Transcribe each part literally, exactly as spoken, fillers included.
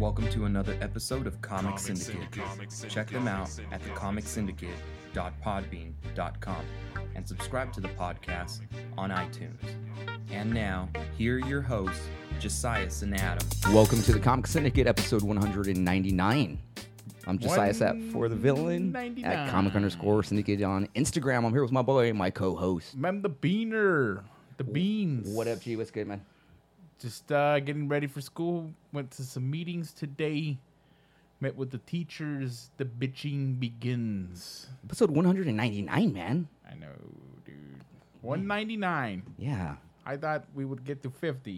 Welcome to another episode of Comic, Comic Syndicate. Syndicate. Comic Syndicate. Check them out Syndicate. at the comic syndicate dot podbean dot com and subscribe to the podcast on iTunes. And now, here are your hosts, Josias and Adam. Welcome to the Comic Syndicate, episode one hundred ninety-nine. I'm Josiah Sapp for the villain at ninety-nine. comic underscore syndicate on Instagram. I'm here with my boy, my co-host. I'm the Beaner. The Beans. What up, G? What's good, man? Just uh, getting ready for school. Went to some meetings today. Met with the teachers. The bitching begins. Episode one hundred ninety-nine, man. I know, dude. one ninety-nine. Yeah. I thought we would get to fifty.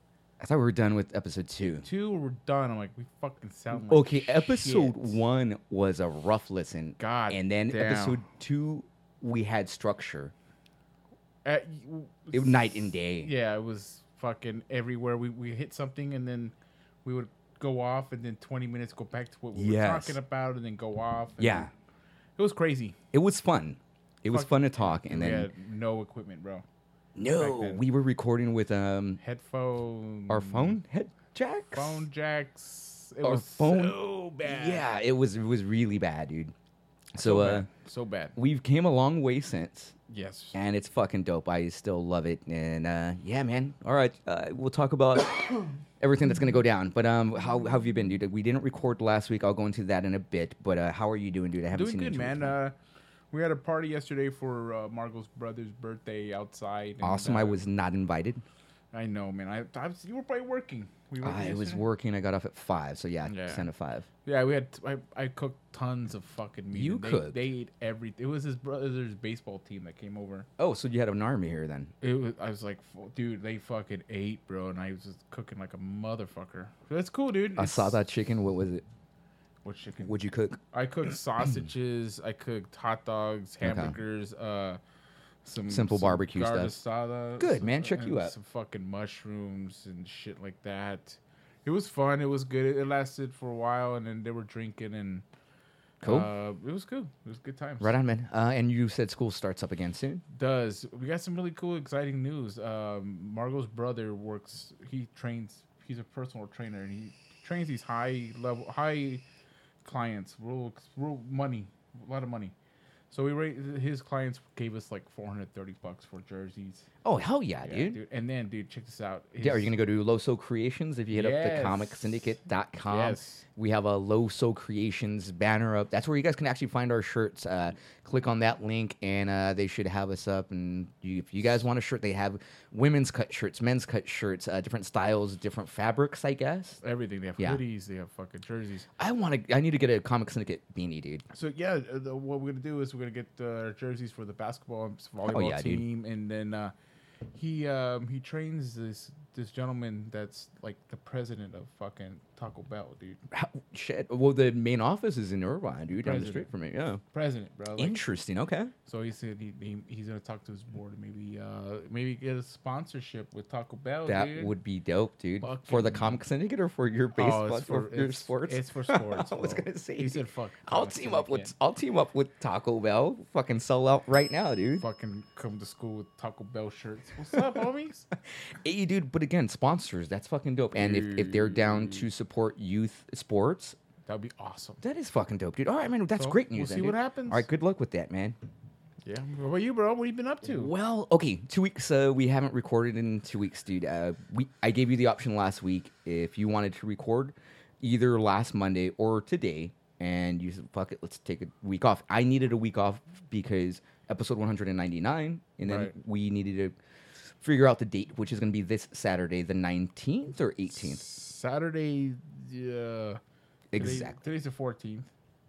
I thought we were done with episode two. Two, we're done. I'm like, we fucking sound like Okay, episode shit. one was a rough listen. God And then damn. episode two, we had structure. Uh, It was night and day. Yeah, it was fucking everywhere. We we hit something and then we would go off and then twenty minutes go back to what we Yes. were talking about and then go off. And Yeah. It was crazy. It was fun. It was Fuck. fun to talk. And we then, had no equipment, bro. no, then. we were recording with um Headphone. our phone head jacks. Phone jacks. It Our was phone- so bad. Yeah, it was it was really bad, dude. So, So uh, bad. So bad. we've came a long way since, Yes. and it's fucking dope. I still love it, and uh, yeah, man. All right, uh, we'll talk about everything that's gonna go down. But um, how, how have you been, dude? We didn't record last week. I'll go into that in a bit. But uh, how are you doing, dude? I haven't Doing seen you good, in two man. weeks. Uh, we had a party yesterday for uh, Margot's brother's birthday outside. and, Awesome. I uh, was not invited. I know, man. I, I was, you were probably working. We were I was yesterday? working. I got off at five. So yeah, Yeah. ten to five. Yeah, we had. I, I cooked tons of fucking meat. You and they, cooked? They ate everything. It was his brother's baseball team that came over. Oh, so you had an army here then? It was. I was like, "F- dude, they fucking ate, bro, and I was just cooking like a motherfucker. So that's cool, dude. I It's- saw that chicken. What was it? What chicken? What'd you cook? I cooked sausages. I cooked hot dogs, Okay. hamburgers, uh, some Simple some barbecue carne stuff. asada, Good, some- man. Check and you out. Some fucking mushrooms and shit like that. It was fun. It was good. It, it lasted for a while, and then they were drinking, and Cool. uh, it was cool. It was good times. Right on, man. Uh, and you said school starts up again soon. Does we got some really cool, exciting news? Um, Margot's brother works. He trains. He's a personal trainer, and he trains these high level, high clients, real, real money, a lot of money. So we rate his clients gave us like four hundred thirty bucks for jerseys. Oh hell yeah, Yeah, dude. And then, dude, check this out. Yeah, are you His- gonna go to Loso Creations if you hit up the Yes. comic syndicate dot com? Yes. We have a Loso Creations banner up. That's where you guys can actually find our shirts. Uh, click on that link, and uh, they should have us up. And you, if you guys want a shirt, they have women's cut shirts, men's cut shirts, uh, different styles, different fabrics, I guess. everything? They have Yeah. hoodies. They have fucking jerseys. I want to. I need to get a comic syndicate beanie, dude. So yeah, uh, the, what we're gonna do is we're gonna get uh, our jerseys for the basketball and volleyball yeah, dude. team, and then uh, he um, he trains this this gentleman that's like the president of fucking Taco Bell, dude. How, shit. Well, the main office is in Irvine, dude. Down the President. street from me. Yeah. President, bro. Like, Interesting. Okay. so he said he, he he's gonna talk to his board and maybe uh maybe get a sponsorship with Taco Bell. That dude. would be dope, dude. For the Fucking- comic syndicate or for your Oh, baseball, it's for, your it's- sports? It's for sports. I was bro. gonna say. He said, "Fuck." I'll comic team up with syndicate. I'll team up with Taco Bell. Fucking sell out right now, dude. Fucking come to school with Taco Bell shirts. What's up, homies? Hey, dude. But again, sponsors. That's fucking dope. And if, if they're down to support youth sports, That'd be awesome. that is fucking dope, dude. All right, man. That's So, great we'll news. see then, what dude. happens. All right. Good luck with that, man. Yeah. What about you, bro? What have you been up to? Well, okay, two weeks. Uh, we haven't recorded in two weeks, dude. Uh, we I gave you the option last week if you wanted to record either last Monday or today, and you said, "Fuck it, let's take a week off." I needed a week off because episode one hundred ninety-nine, and then Right. we needed to figure out the date, which is going to be this Saturday, the nineteenth or eighteenth. Saturday. Yeah. Exactly. Today's the fourteenth.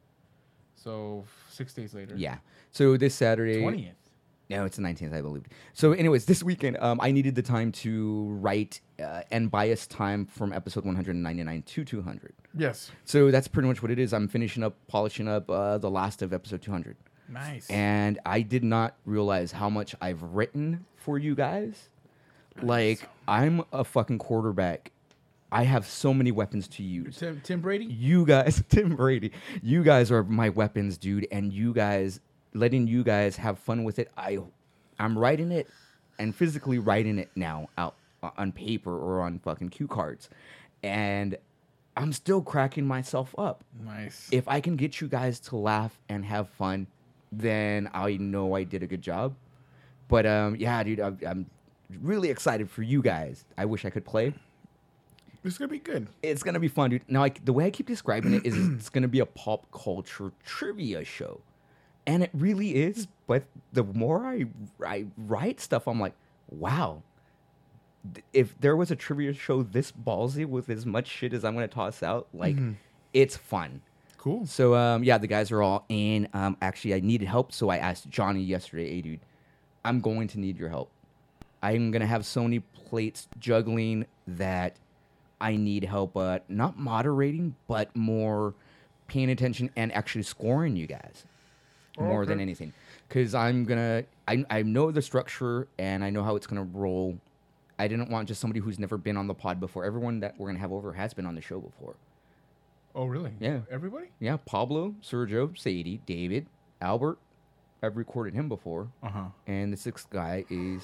So six days later. Yeah. So this Saturday, Twentieth. No, it's the nineteenth, I believe. So, anyways, this weekend, um, I needed the time to write uh, and bias time from episode one hundred ninety-nine to two hundred. Yes. So that's pretty much what it is. I'm finishing up, polishing up uh, the last of episode two hundred. Nice. And I did not realize how much I've written for you guys. Like, I'm a fucking quarterback. I have so many weapons to use. Tim, Tim Brady. You guys, Tim Brady, you guys are my weapons, dude. And you guys, letting you guys have fun with it. I, I'm writing it and physically writing it now out on paper or on fucking cue cards. And I'm still cracking myself up. Nice. If I can get you guys to laugh and have fun, then I know I did a good job. But um, yeah, dude, I'm, I'm really excited for you guys. I wish I could play. It's gonna be good. It's gonna be fun, dude. Now, I, the way I keep describing it is, it's gonna be a pop culture trivia show, and it really is. But the more I I write stuff, I'm like, wow. If there was a trivia show this ballsy with as much shit as I'm gonna toss out, like, Mm-hmm. it's fun. Cool. So um, yeah, the guys are all in. Um, actually, I needed help, so I asked Johnny yesterday, "Hey, dude, I'm going to need your help. I'm gonna have so many plates juggling that I need help, uh, not moderating, but more paying attention and actually scoring you guys more than Okay. anything. Because I'm gonna, I I know the structure and I know how it's gonna roll. I didn't want just somebody who's never been on the pod before. Everyone that we're gonna have over has been on the show before. Oh, really? Yeah. Everybody? Yeah, Pablo, Sergio, Sadie, David, Albert. I've recorded him before. Uh huh. And the sixth guy is.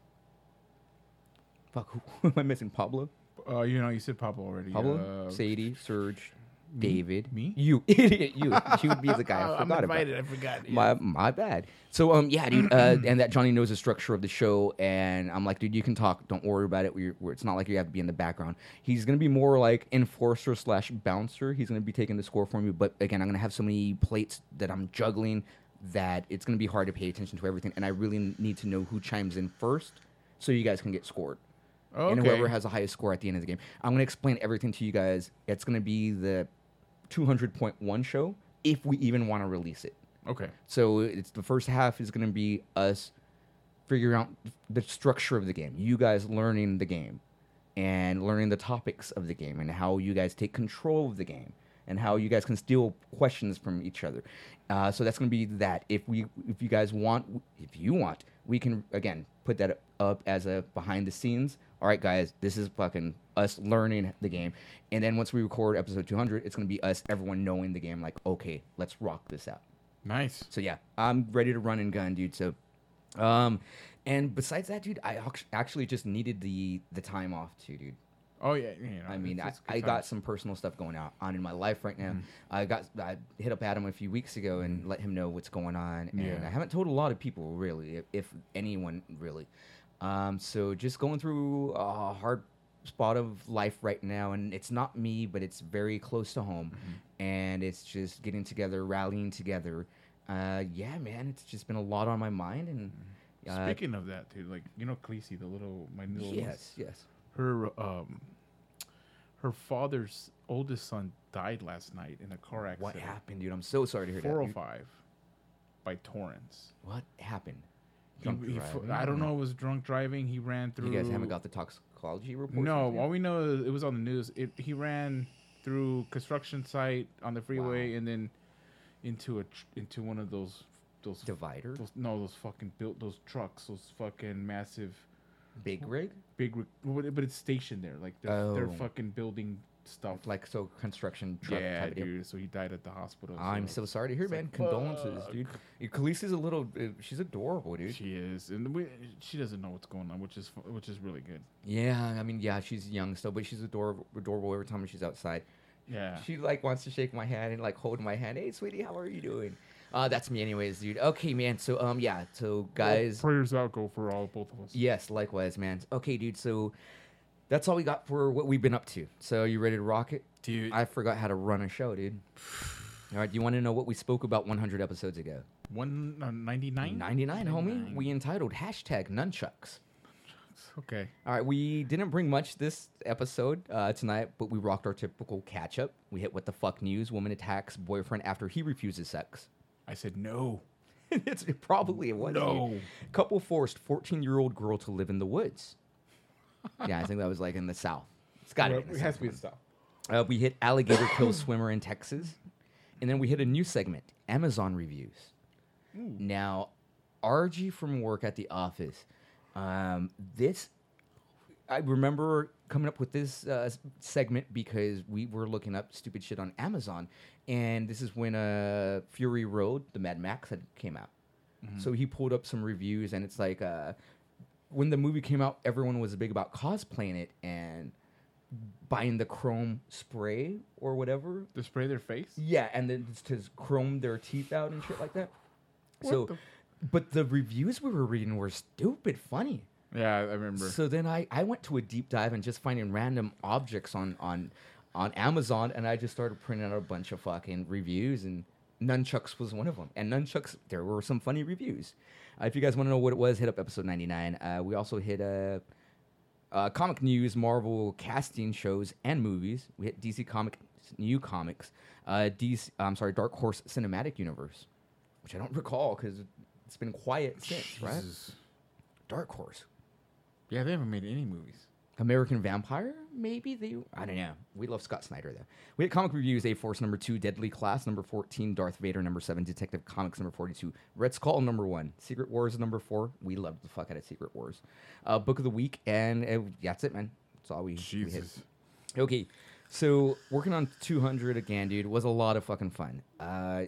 Fuck, who, who am I missing? Pablo? Uh, you know, you said Pablo already. Pablo? Uh, Sadie, Serge, me? David. Me? You idiot, you. You would be the guy I I'm forgot about. invited. I forgot. yeah. My my bad. So um yeah, dude, uh, and that Johnny knows the structure of the show, and I'm like, dude, you can talk. Don't worry about it. We're, we're, it's not like you have to be in the background. He's gonna be more like enforcer slash bouncer. He's gonna be taking the score for me. But again, I'm gonna have so many plates that I'm juggling that it's gonna be hard to pay attention to everything, and I really need to know who chimes in first, so you guys can get scored. Okay. And whoever has the highest score at the end of the game. I'm gonna explain everything to you guys. It's gonna be the two hundred point one show if we even want to release it. Okay. So it's the first half is going to be us figuring out the structure of the game. You guys learning the game and learning the topics of the game and how you guys take control of the game and how you guys can steal questions from each other. Uh, so that's going to be that. If we, if you guys want, if you want, we can again put that up as a behind the scenes. All right, guys, this is fucking us learning the game. And then once we record episode two hundred, it's going to be us, everyone knowing the game. Like, okay, let's rock this out. Nice. So yeah, I'm ready to run and gun, dude. So, um, and besides that, dude, I ac- actually just needed the the time off too, dude. Oh yeah. You know, I mean, it's- I, it's good I got times. some personal stuff going on, on in my life right now. Mhm. I got I hit up Adam a few weeks ago and let him know what's going on, and Yeah. I haven't told a lot of people really, if, if anyone really. Um, so just going through a hard spot of life right now, and it's not me, but it's very close to home, Mm-hmm. and it's just getting together, rallying together. Uh, yeah, man, it's just been a lot on my mind, and uh, Speaking of that, dude, like you know, Khaleesi, the little my little yes, yes. her um her father's oldest son died last night in a car accident. What happened, dude? I'm so sorry to hear that. four oh dude. five by Torrance. What happened? He- Drunk he fo- driving? I don't know. It was drunk driving. He ran through. You guys haven't got the toxicology report? No, all we know is it was on the news. It he ran through construction site on the freeway Wow. and then into a tr- into one of those those Divider? those no those fucking built those trucks those fucking massive Big rig? big re- but but it's stationed there like they're, they're Oh. fucking building stuff. Like, so construction truck Yeah, type of deal. dude. So he died at the hospital. I'm so sorry to hear, it's man. like, Condolences, fuck. dude. Khaleesi's a little, uh, she's adorable, dude. She is, and we, she doesn't know what's going on, which is fu- which is really good. Yeah, I mean, yeah, she's young still, but she's adorable, adorable every time she's outside. Yeah. She, like, wants to shake my hand and, like, hold my hand. Hey, sweetie, how are you doing? Uh, that's me anyways, dude. Okay, man. So, um, yeah. So, guys. prayers out go for all both of us. Yes, likewise, man. Okay, dude. So, that's all we got for what we've been up to. So, you ready to rock it? Dude, I forgot how to run a show, dude. All right, do you want to know what we spoke about one hundred episodes ago? one uh, ninety-nine. ninety-nine, homie. We entitled hashtag nunchucks. Okay. All right, we didn't bring much this episode uh, tonight, but we rocked our typical catch up. We hit what the fuck news. Woman attacks boyfriend after he refuses sex. I said no. it's it probably it was. No. dude. Couple forced fourteen year old girl to live in the woods. Yeah, I think that was like in the south. It's got to Well, be. In it the has south. to be the stuff. Uh, we hit alligator kills swimmer in Texas, and then we hit a new segment: Amazon reviews. Now, R G from work at the office. Um, this, I remember coming up with this uh, s- segment because we were looking up stupid shit on Amazon, and this is when uh, Fury Road, the Mad Max, had came out. So he pulled up some reviews, and it's like uh, when the movie came out, everyone was big about cosplaying it, and buying the chrome spray or whatever. To spray their face? Yeah, and then just to chrome their teeth out and shit like that. What so, the- but the reviews we were reading were stupid funny. Yeah, I remember. So then I, I went to a deep dive and just finding random objects on, on on Amazon, and I just started printing out a bunch of fucking reviews, and Nunchucks was one of them. And Nunchucks, there were some funny reviews. Uh, if you guys want to know what it was, hit up episode ninety-nine. Uh, we also hit uh, uh, comic news, Marvel casting shows and movies. We hit D C Comics, new comics, uh, D C, I'm sorry, Dark Horse Cinematic Universe, which I don't recall because it's been quiet since, right? Jesus. Dark Horse. Yeah, they haven't made any movies. American Vampire, maybe they. I don't know. We love Scott Snyder though. We had comic reviews: A Force number two, Deadly Class number fourteen, Darth Vader number seven, Detective Comics number forty-two, Red Skull number one, Secret Wars number four. We loved the fuck out of Secret Wars. Uh, Book of the Week, and uh, that's it, man. That's all we, we hit. Jesus. Okay, so working on two hundred again, dude, was a lot of fucking fun. Uh,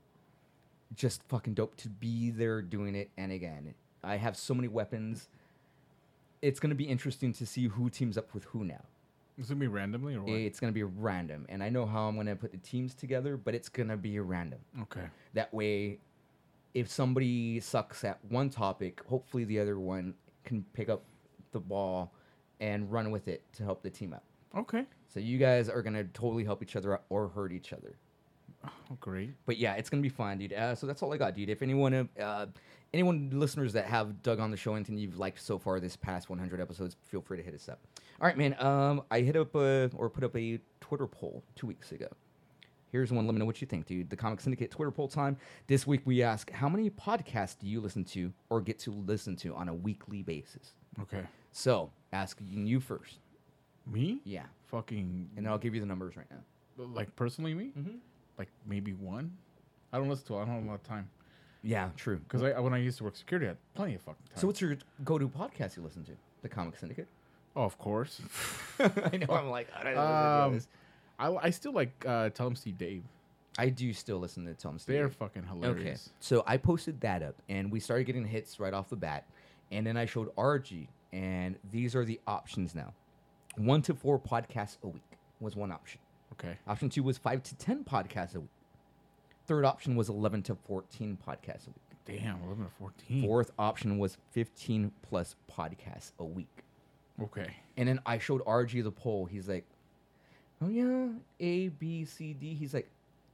just fucking dope to be there doing it, and again, I have so many weapons. It's going to be interesting to see who teams up with who now. It's going to be randomly or what? It's going to be random. And I know how I'm going to put the teams together, but it's going to be random. Okay. That way, if somebody sucks at one topic, hopefully the other one can pick up the ball and run with it to help the team out. Okay. So you guys are going to totally help each other out or hurt each other. Oh, great. But yeah, it's gonna be fun, dude. Uh, so that's all I got, dude. If anyone, uh, anyone listeners that have dug on the show, anything you've liked so far this past one hundred episodes, feel free to hit us up. All right, man. Um, I hit up a, or put up a Twitter poll two weeks ago. Here's one. Let me know what you think, dude. The Comic Syndicate Twitter poll time. This week we ask, how many podcasts do you listen to or get to listen to on a weekly basis? Okay. So asking you first. Me? Yeah, Fucking. and I'll give you the numbers right now. Like, personally, me? Mm-hmm. Like, maybe one? I don't listen to it. I don't have a lot of time. Yeah, true. Because I, when I used to work security, I had plenty of fucking time. So what's your go-to podcast you listen to? The Comic Syndicate. Oh, of course. I know. I'm like, I don't know. um, I, I still like uh, Tell 'em Steve Dave. I do still listen to Tom Steve. They're fucking Okay. hilarious. So I posted that up, and we started getting hits right off the bat. And then I showed R G, and these are the options now. One to four podcasts a week was one option. Okay. Option two was five to ten podcasts a week. Third option was eleven to fourteen podcasts a week. Damn, eleven to fourteen. Fourth option was fifteen plus podcasts a week. Okay. And then I showed R G the poll. He's like, oh, yeah, A, B, C, D. He's like,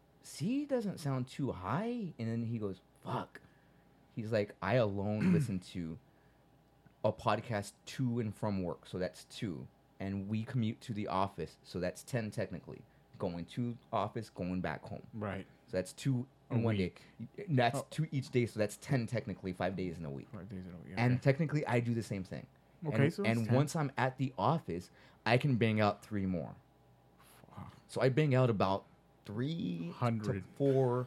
C doesn't sound too high. And then he goes, fuck. He's like, I alone listen to a podcast to and from work. So that's two. And we commute to the office. So that's ten technically. Going to office, going back home. Right. So that's two A in one week. day. That's Oh. two each day. So that's ten technically, five days in a week. Five days in a week. And okay. technically, I do the same thing. Okay, and, so it's and ten. once I'm at the office, I can bang out three more. Fuck. So I bang out about three to Hundred. four,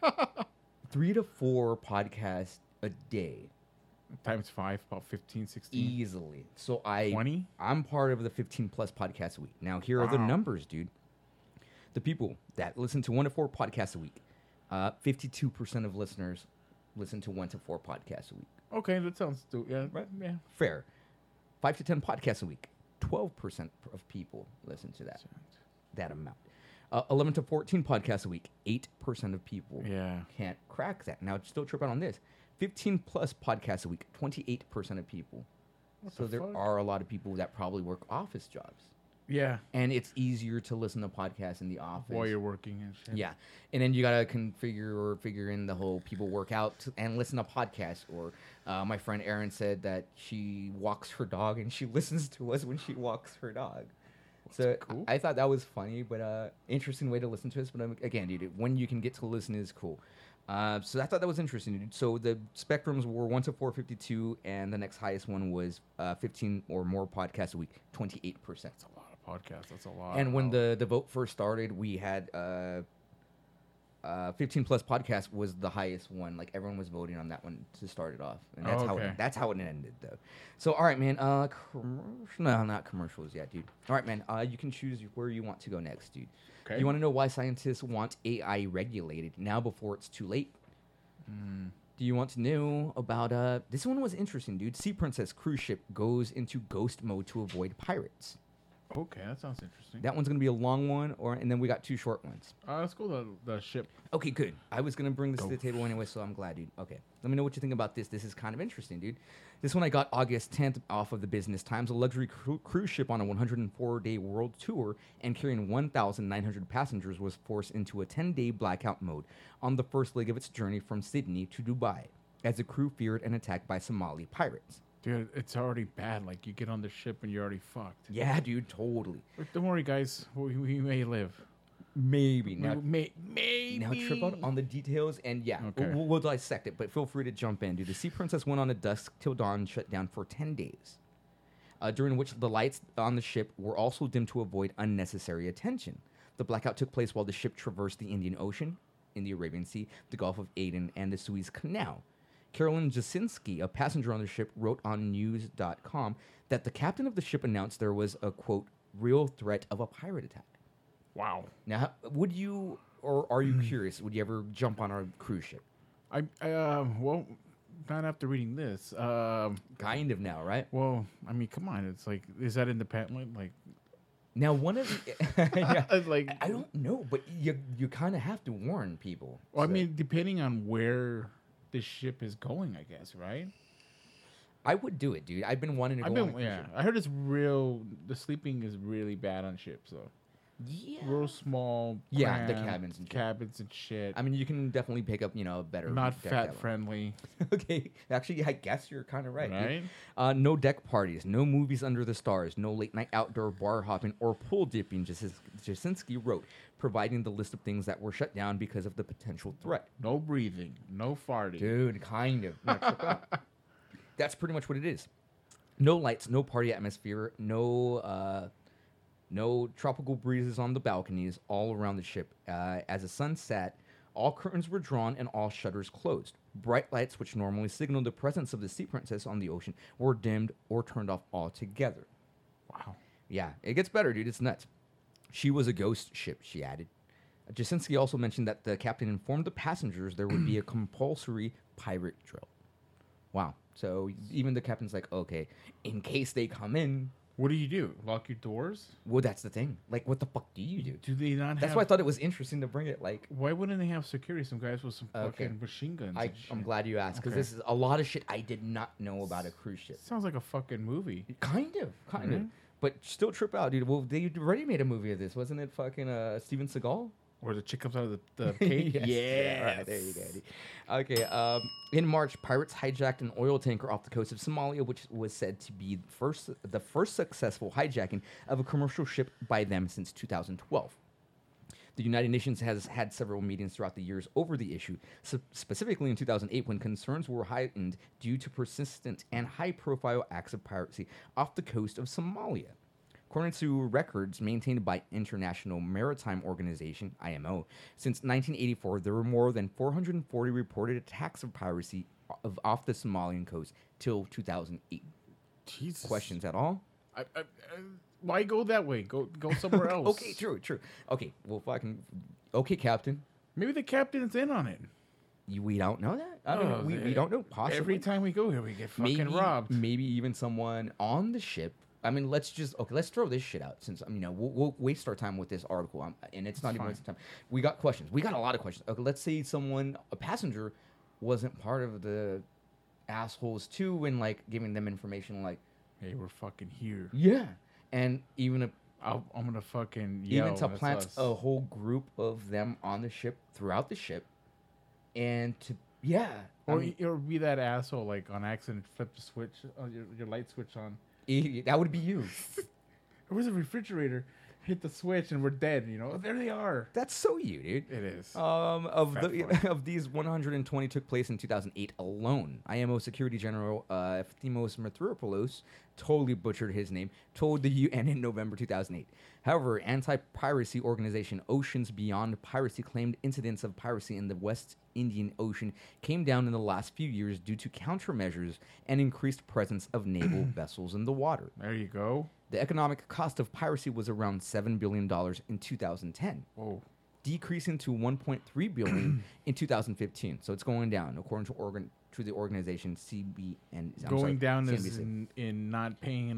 three to four podcasts a day Times five, about fifteen, sixteen. easily. So I, twenty? I'm part of the fifteen plus podcasts a week. Now here are the Wow. numbers, dude. The people that listen to one to four podcasts a week, uh, fifty-two percent of listeners listen to one to four podcasts a week. Okay, that sounds... Do- yeah, Right. Yeah. Fair. Five to ten podcasts a week. Twelve percent of people listen to that that amount. Uh, Eleven to fourteen podcasts a week. Eight percent of people Yeah. can't crack that. Now, still tripping on this. Fifteen plus podcasts a week. Twenty-eight percent of people. What so the there fuck? are a lot of people that probably work office jobs, Yeah. and it's easier to listen to podcasts in the office. While you're working and shit. Yeah, and then you gotta configure or figure in the whole people work out to, and listen to podcasts. Or uh, my friend Erin said that she walks her dog and she listens to us when she walks her dog. So cool. I, I thought that was funny, but uh, interesting way to listen to us. But um, again, dude, when you can get to listen is cool. Uh, so I thought that was interesting, dude. So the spectrums were one to four fifty-two, and the next highest one was uh, fifteen or more podcasts a week, twenty-eight percent. That's a lot of podcasts. That's a lot. And when the, the vote first started, we had uh, uh, fifteen plus podcast was the highest one. Like everyone was voting on that one to start it off, and that's Oh, how okay. it, that's how it ended though. So all right, man. Uh, commercial? No, not commercials yet, dude. All right, man. Uh, you can choose where you want to go next, dude. Okay. You want to know why scientists want A I regulated now before it's too late? Mm. Do you want to know about uh? This one was interesting, dude. Sea Princess cruise ship goes into ghost mode to avoid pirates. Okay, that sounds interesting. That one's going to be a long one, or and then we got two short ones. Uh, let's go to the ship. Okay, good. I was going to bring this Go. to the table anyway, so I'm glad, dude. Okay. Let me know what you think about this. This is kind of interesting, dude. This one I got August tenth off of the Business Times. A luxury cru- cruise ship on a one hundred four day world tour and carrying one thousand nine hundred passengers was forced into a ten day blackout mode on the first leg of its journey from Sydney to Dubai, as the crew feared an attack by Somali pirates. Dude, it's already bad. Like, you get on the ship and you're already fucked. Yeah, dude, totally. But don't worry, guys. We, we may live. Maybe. We Now, may, maybe. now trip out on the details, and yeah, Okay. we'll, we'll dissect it, but feel free to jump in, dude. The Sea Princess went on a dusk till dawn shutdown for ten days, uh, during which the lights on the ship were also dimmed to avoid unnecessary attention. The blackout took place while the ship traversed the Indian Ocean, in the Arabian Sea, the Gulf of Aden, and the Suez Canal. Carolyn Jasinski, a passenger on the ship, wrote on news dot com that the captain of the ship announced there was a, quote, real threat of a pirate attack. Wow. Now, would you, or are you curious, would you ever jump on a cruise ship? I, I uh, well, not after reading this. Um, Kind of now, right? well, I mean, come on. It's like, is that independent? Like, Now, one of the, yeah, it's like, I don't know, but you you kind of have to warn people. well, I So, mean, depending on where the ship is going, I guess, right? I would do it, dude. I've been wanting to go I've on a been, cruise yeah. ship. I heard it's real. The sleeping is really bad on ships, though. Yeah. Real small. Yeah, the cramped cabins and shit. cabins and shit. I mean, you can definitely pick up, you know, a better. Not deck fat cabin. friendly, Okay, actually, I guess you're kind of right. dude. right? Uh, no deck parties, no movies under the stars, no late night outdoor bar hopping or pool dipping, Jasis- Jasinski wrote, providing the list of things that were shut down because of the potential threat. No breathing, no farting. Dude, kind of. Now, check out. That's pretty much what it is. No lights, no party atmosphere, no uh, no tropical breezes on the balconies all around the ship. Uh, as the sun set, all curtains were drawn and all shutters closed. Bright lights, which normally signal the presence of the Sea Princess on the ocean, were dimmed or turned off altogether. Wow. Yeah, it gets better, dude. It's nuts. She was a ghost ship, she added. Jasinski also mentioned that the captain informed the passengers there would be a compulsory pirate drill. Wow. So even the captain's like, okay, in case they come in, What do you do? Lock your doors? well, that's the thing. Like, what the fuck do you do? Do they not That's have? why I thought it was interesting to bring it. Like, Why wouldn't they have security? Some guys with some Okay. fucking machine guns. I, and shit. I'm glad you asked because Okay. this is a lot of shit I did not know about a cruise ship. Sounds like a fucking movie. Kind of, kind of, Mhm. but still trip out, dude. Well, they already made a movie of this, wasn't it? Fucking uh, Steven Seagal. Where the chick comes out of the, the cage. Yes. Yeah, all right, there you go. dude. Okay, um, in March, pirates hijacked an oil tanker off the coast of Somalia, which was said to be the first, the first successful hijacking of a commercial ship by them since two thousand twelve. The United Nations has had several meetings throughout the years over the issue, so specifically in two thousand eight when concerns were heightened due to persistent and high-profile acts of piracy off the coast of Somalia. According to records maintained by International Maritime Organization, I M O, since nineteen eighty-four, there were more than four hundred forty reported attacks of piracy of, off the Somalian coast till two thousand eight. Jesus. Questions at all? I, I, I, why go that way? Go go somewhere else. Okay, true, true. Okay, well, fucking. Okay, Captain. Maybe the captain's in on it. You, we don't know that? I Oh, mean, we, we they- don't know. Possibly. Every time we go here, we get fucking maybe, robbed. Maybe even someone on the ship. I mean, let's just okay. Let's throw this shit out since um, you know we'll, we'll waste our time with this article, um, and it's not It's even fine. wasting time. We got questions. We got a lot of questions. Okay, let's say someone, a passenger, wasn't part of the assholes too, and like giving them information, like Hey, we're fucking here. yeah, and even a, I'll, I'm gonna fucking yell. even to that's plant us. a whole group of them on the ship throughout the ship, and to yeah, I Or, mean, or be that asshole like on accident, flip the switch, uh, your, your light switch on. eh, that would be you. Or was a refrigerator? Hit the switch and we're dead. You know, there they are. That's so you, dude. It is. Um, of Fat the fuck. of these, one hundred twenty took place in two thousand eight alone. I M O Security General uh, Efthimos Mithropoulos, totally butchered his name, told the U N in November two thousand eight. However, anti-piracy organization Oceans Beyond Piracy claimed incidents of piracy in the West Indian Ocean came down in the last few years due to countermeasures and increased presence of naval vessels in the water. There you go. The economic cost of piracy was around seven billion dollars in two thousand ten. Whoa. Decreasing to one point three billion dollars in two thousand fifteen. So it's going down according to organ to the organization C B N. I'm Going sorry, down C N is B C. in, in not paying enough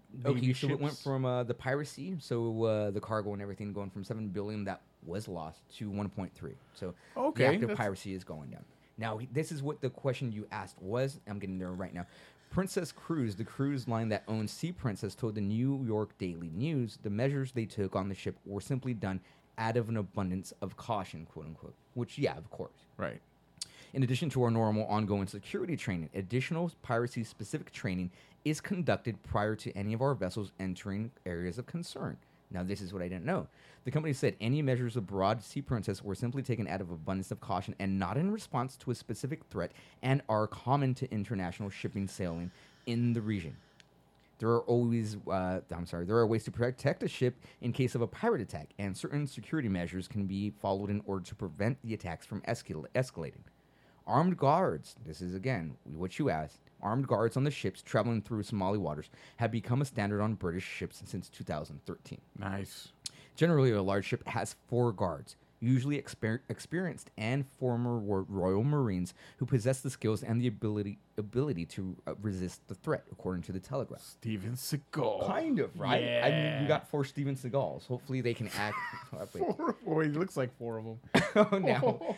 Okay, Navy so it went ships. from uh, the piracy, so uh, the cargo and everything going from seven billion that was lost to one point three. So Okay, the active that's- piracy is going down. Now, this is what the question you asked was. I'm getting there right now. Princess Cruise, the cruise line that owns Sea Princess, told the New York Daily News the measures they took on the ship were simply done out of an abundance of caution, quote unquote. Which, yeah, of course. Right. In addition to our normal ongoing security training, additional piracy-specific training is conducted prior to any of our vessels entering areas of concern. Now, this is what I didn't know. The company said any measures aboard Sea Princess were simply taken out of abundance of caution and not in response to a specific threat and are common to international shipping sailing in the region. There are always, uh, I'm sorry, there are ways to protect a ship in case of a pirate attack, and certain security measures can be followed in order to prevent the attacks from escal- escalating. Armed guards, this is again what you asked, armed guards on the ships traveling through Somali waters have become a standard on British ships since two thousand thirteen. Nice. Generally, a large ship has four guards, usually exper- experienced and former war- Royal Marines who possess the skills and the ability ability to uh, resist the threat, according to the Telegraph. Steven Seagal. Kind of, right? I mean, Yeah. you got four Steven Seagals. Hopefully, they can act. Four. Wait, it looks like four of them. Oh, no.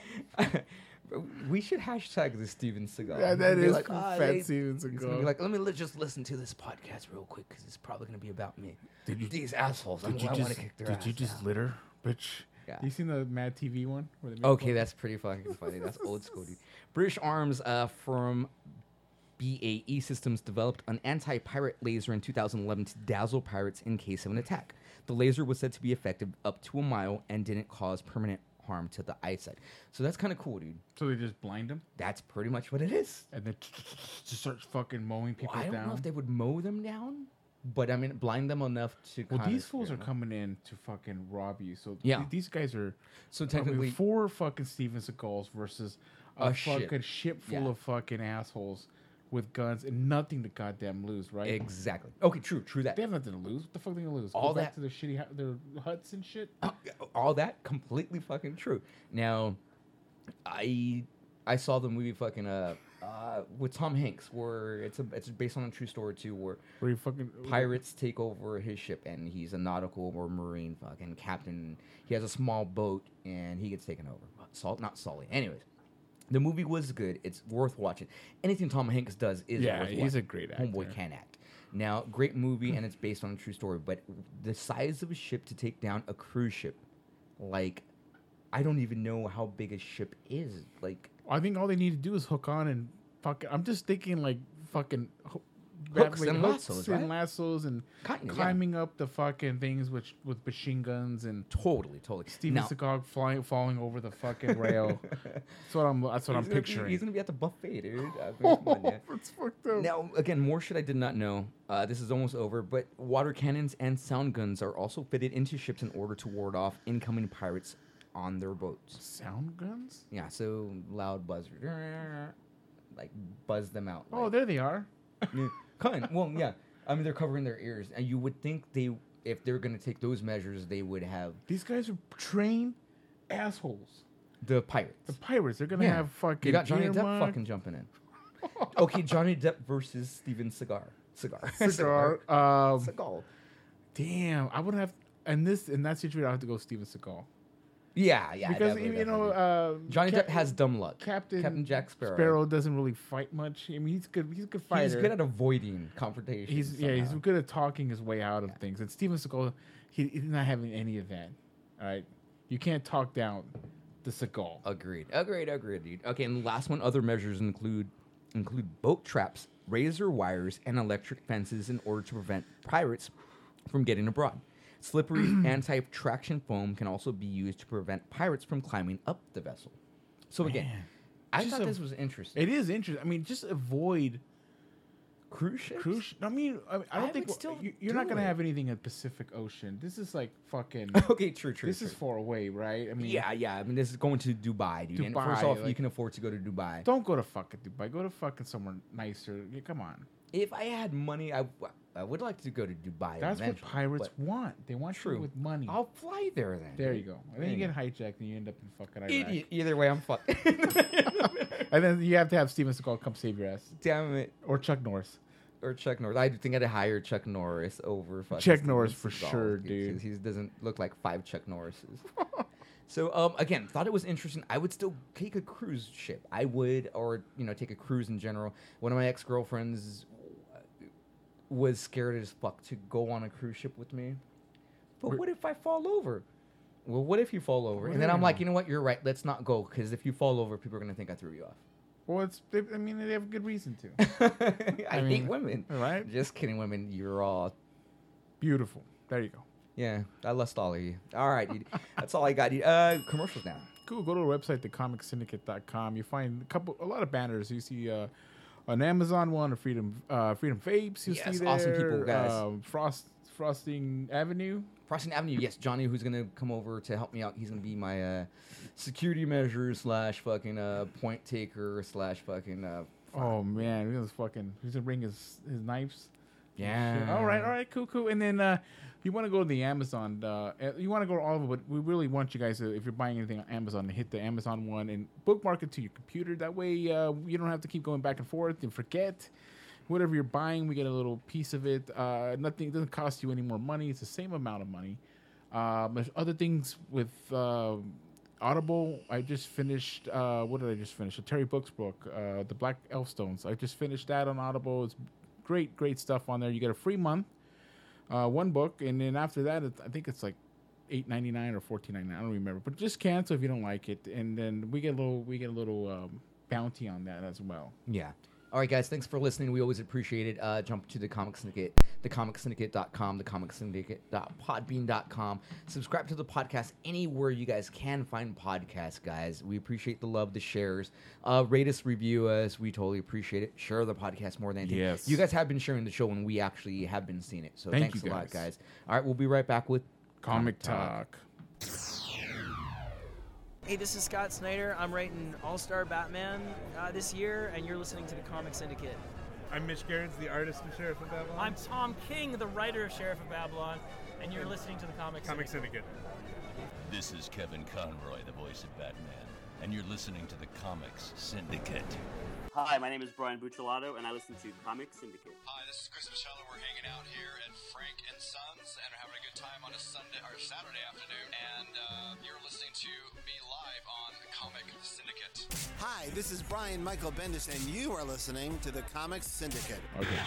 We should hashtag this Steven Seagal. Yeah, that Be is like, "Ah, fat they-" Steven He's gonna Seagal. be like, let me li- just listen to this podcast real quick because it's probably gonna be about me. Did you- These assholes. I'm, Did you I want just to kick their did ass you just now. litter, bitch? Yeah. You seen the Mad T V one? Where they make Okay, fun- that's pretty fucking funny. That's old school, dude. British Arms uh, from B A E Systems developed an anti-pirate laser in two thousand eleven to dazzle pirates in case of an attack. The laser was said to be effective up to a mile and didn't cause permanent harm to the eyesight. So that's kind of cool, dude. So they just blind them That's pretty much what it is. and then just start fucking mowing people Well, I don't down. know if they would mow them down, but I mean, blind them enough to. Well, kinda these fools scare are them. coming in to fucking rob you. So Yeah. th- these guys are So I mean, technically, four fucking Steven Seagals versus a, A ship. fucking ship full Yeah. of fucking assholes with guns and nothing to goddamn lose, right? exactly. Okay, true, true that. They have nothing to lose. What the fuck they gonna lose? All Go back that- to their shitty hu- their huts and shit. All that completely fucking true. Now, I I saw the movie fucking uh, uh with Tom Hanks where it's a it's based on a true story too, where Where you fucking pirates take over his ship and he's a nautical or marine fucking captain. He has a small boat and he gets taken over. Salt, not Sully. Anyways, the movie was good. It's worth watching. Anything Tom Hanks does is Yeah, worth he's watching. a great actor. Homeboy can act. Now, great movie and it's based on a true story, but the size of a ship to take down a cruise ship, like, I don't even know how big a ship is. Like, I think all they need to do is hook on and fucking. I'm just thinking like fucking ho- Hooks wait, and hooks lassos, and right? lassos and Kinda, yeah. climbing up the fucking things with with machine guns and totally, totally. Steven Now- Seagal flying falling over the fucking rail. That's what I'm. That's what I'm he's gonna be- picturing. he's gonna be at the buffet, dude. I mean, come on, yeah. It's fucked up. Now, again, more shit I did not know. Uh, this is almost over, but water cannons and sound guns are also fitted into ships in order to ward off incoming pirates on their boats. Sound guns? Yeah, so loud buzzer, like buzz them out. Oh, like, there they are. yeah, kind. Well, yeah. I mean, they're covering their ears, and you would think they, if they're gonna take those measures, they would have These guys are trained assholes. the pirates. The pirates. They're gonna Yeah. have fucking. You got Johnny Depp earmark- fucking jumping in. Okay, Johnny Depp versus Steven Cigar. Cigar. Cigar. Um, Seagal. damn, I would have. In this, in that situation, I have to go Steven Seagal. Yeah, yeah. because definitely, you know, definitely. uh, Johnny Cap- Depp has dumb luck. Captain Captain Jack Sparrow. Sparrow doesn't really fight much. I mean, he's good. He's a good fighter. He's good at avoiding confrontation. He's yeah, he's somehow. good at talking his way out of things. And Steven Seagal, he, he's not having any of that. All right, you can't talk down the Seagal. Agreed. Agreed. Agreed, dude. Okay, and the last one, other measures include include boat traps, razor wires, and electric fences in order to prevent pirates from getting abroad. Slippery anti-traction foam can also be used to prevent pirates from climbing up the vessel. So again, Man, I just thought a- this was interesting. It is interesting. I mean, just avoid Cruise ships? cruise. sh- I mean, I, I don't I think would still you, you're do not gonna it. have anything in the Pacific Ocean. This is like fucking. Okay, true, true. this true. is far away, right? I mean, Yeah, yeah. I mean, this is going to Dubai, dude. and first Dubai, off, you like- can afford to go to Dubai. Don't go to fucking Dubai. Go to fucking somewhere nicer. Yeah, come on. If I had money, I, I would like to go to Dubai. That's what eventually, pirates but want. They want True. you with money. I'll fly there then. there dude. you go. And then you There get hijacked and you end up in fucking Iraq. Idiot. Either way, I'm fucked. And then you have to have Steven Seagal come save your ass. Damn it. Or Chuck Norris. or Chuck Norris. I think I'd hire Chuck Norris over fucking Chuck Steven Norris for Seagal, sure, because dude. He doesn't look like five Chuck Norrises. So um, again, thought it was interesting. I would still take a cruise ship. I would, or you know, take a cruise in general. One of my ex girlfriends was scared as fuck to go on a cruise ship with me. But We're- what if I fall over? Well, what if you fall over? And then Yeah. I'm like, you know what? You're right. Let's not go, because if you fall over, people are gonna think I threw you off. Well, it's. They, I mean, they have a good reason to. I, mean, hate women. right? Just kidding, women. You're all. Beautiful. There you go. Yeah, I lust all of you. All right, dude. That's all I got. Dude. Uh, commercials now. Cool. Go to our website, the comic syndicate dot com. You find a couple, a lot of banners. You see uh, an Amazon one, a Freedom, uh, Freedom Vapes. You Yes, see there. awesome people, guys. Um, Frost, Frosting Avenue. Frosting Avenue. Yes, Johnny, who's gonna come over to help me out. He's gonna be my uh, security measure slash fucking uh, point taker slash fucking. Uh, Oh man, he's gonna fucking. He's gonna bring his his knives. yeah. All right, all right, cool, cool. And then uh, you want to go to the Amazon. Uh, uh, you want to go to all of it, but we really want you guys to, if you're buying anything on Amazon, to hit the Amazon one and bookmark it to your computer. That way, uh, you don't have to keep going back and forth and forget. Whatever you're buying, we get a little piece of it. Uh, nothing it doesn't cost you any more money. It's the same amount of money. Um, there's other things with uh, Audible. I just finished. Uh, what did I just finish? A Terry Brooks book, uh, The Black Elfstones. I just finished that on Audible. It's great, great stuff on there. You get a free month, uh, one book, and then after that, it's, I think it's like eight ninety nine or fourteen ninety nine. I don't remember, but just cancel if you don't like it, and then we get a little, we get a little um, bounty on that as well. Yeah. All right, guys. Thanks for listening. We always appreciate it. Uh, jump to the Comic Syndicate, the comic syndicate dot com, the comic syndicate dot podbean dot com. Subscribe to the podcast anywhere you guys can find podcasts, guys. We appreciate the love, the shares. Uh, rate us, review us. We totally appreciate it. Share the podcast more than anything. Yes. You guys have been sharing the show, and we actually have been seeing it. So Thank thanks you, a lot, guys. guys. All right, we'll be right back with Comic Talk. Hey, this is Scott Snyder. I'm writing All-Star Batman uh, this year, and you're listening to the Comic Syndicate. I'm Mitch Gerrits, the artist of Sheriff of Babylon. I'm Tom King, the writer of Sheriff of Babylon, and you're listening to the Comic Comic Syndicate. Syndicate. This is Kevin Conroy, the voice of Batman, and you're listening to the Comics Syndicate. Hi, my name is Brian Buccellato, and I listen to Comic Syndicate. Hi, this is Chris Michello. We're hanging out here at Frank and Sons and are having a good time on a Sunday or Saturday afternoon. And uh, you're listening to me live on the Comic Syndicate. Hi, this is Brian Michael Bendis, and you are listening to the Comics Syndicate. Okay.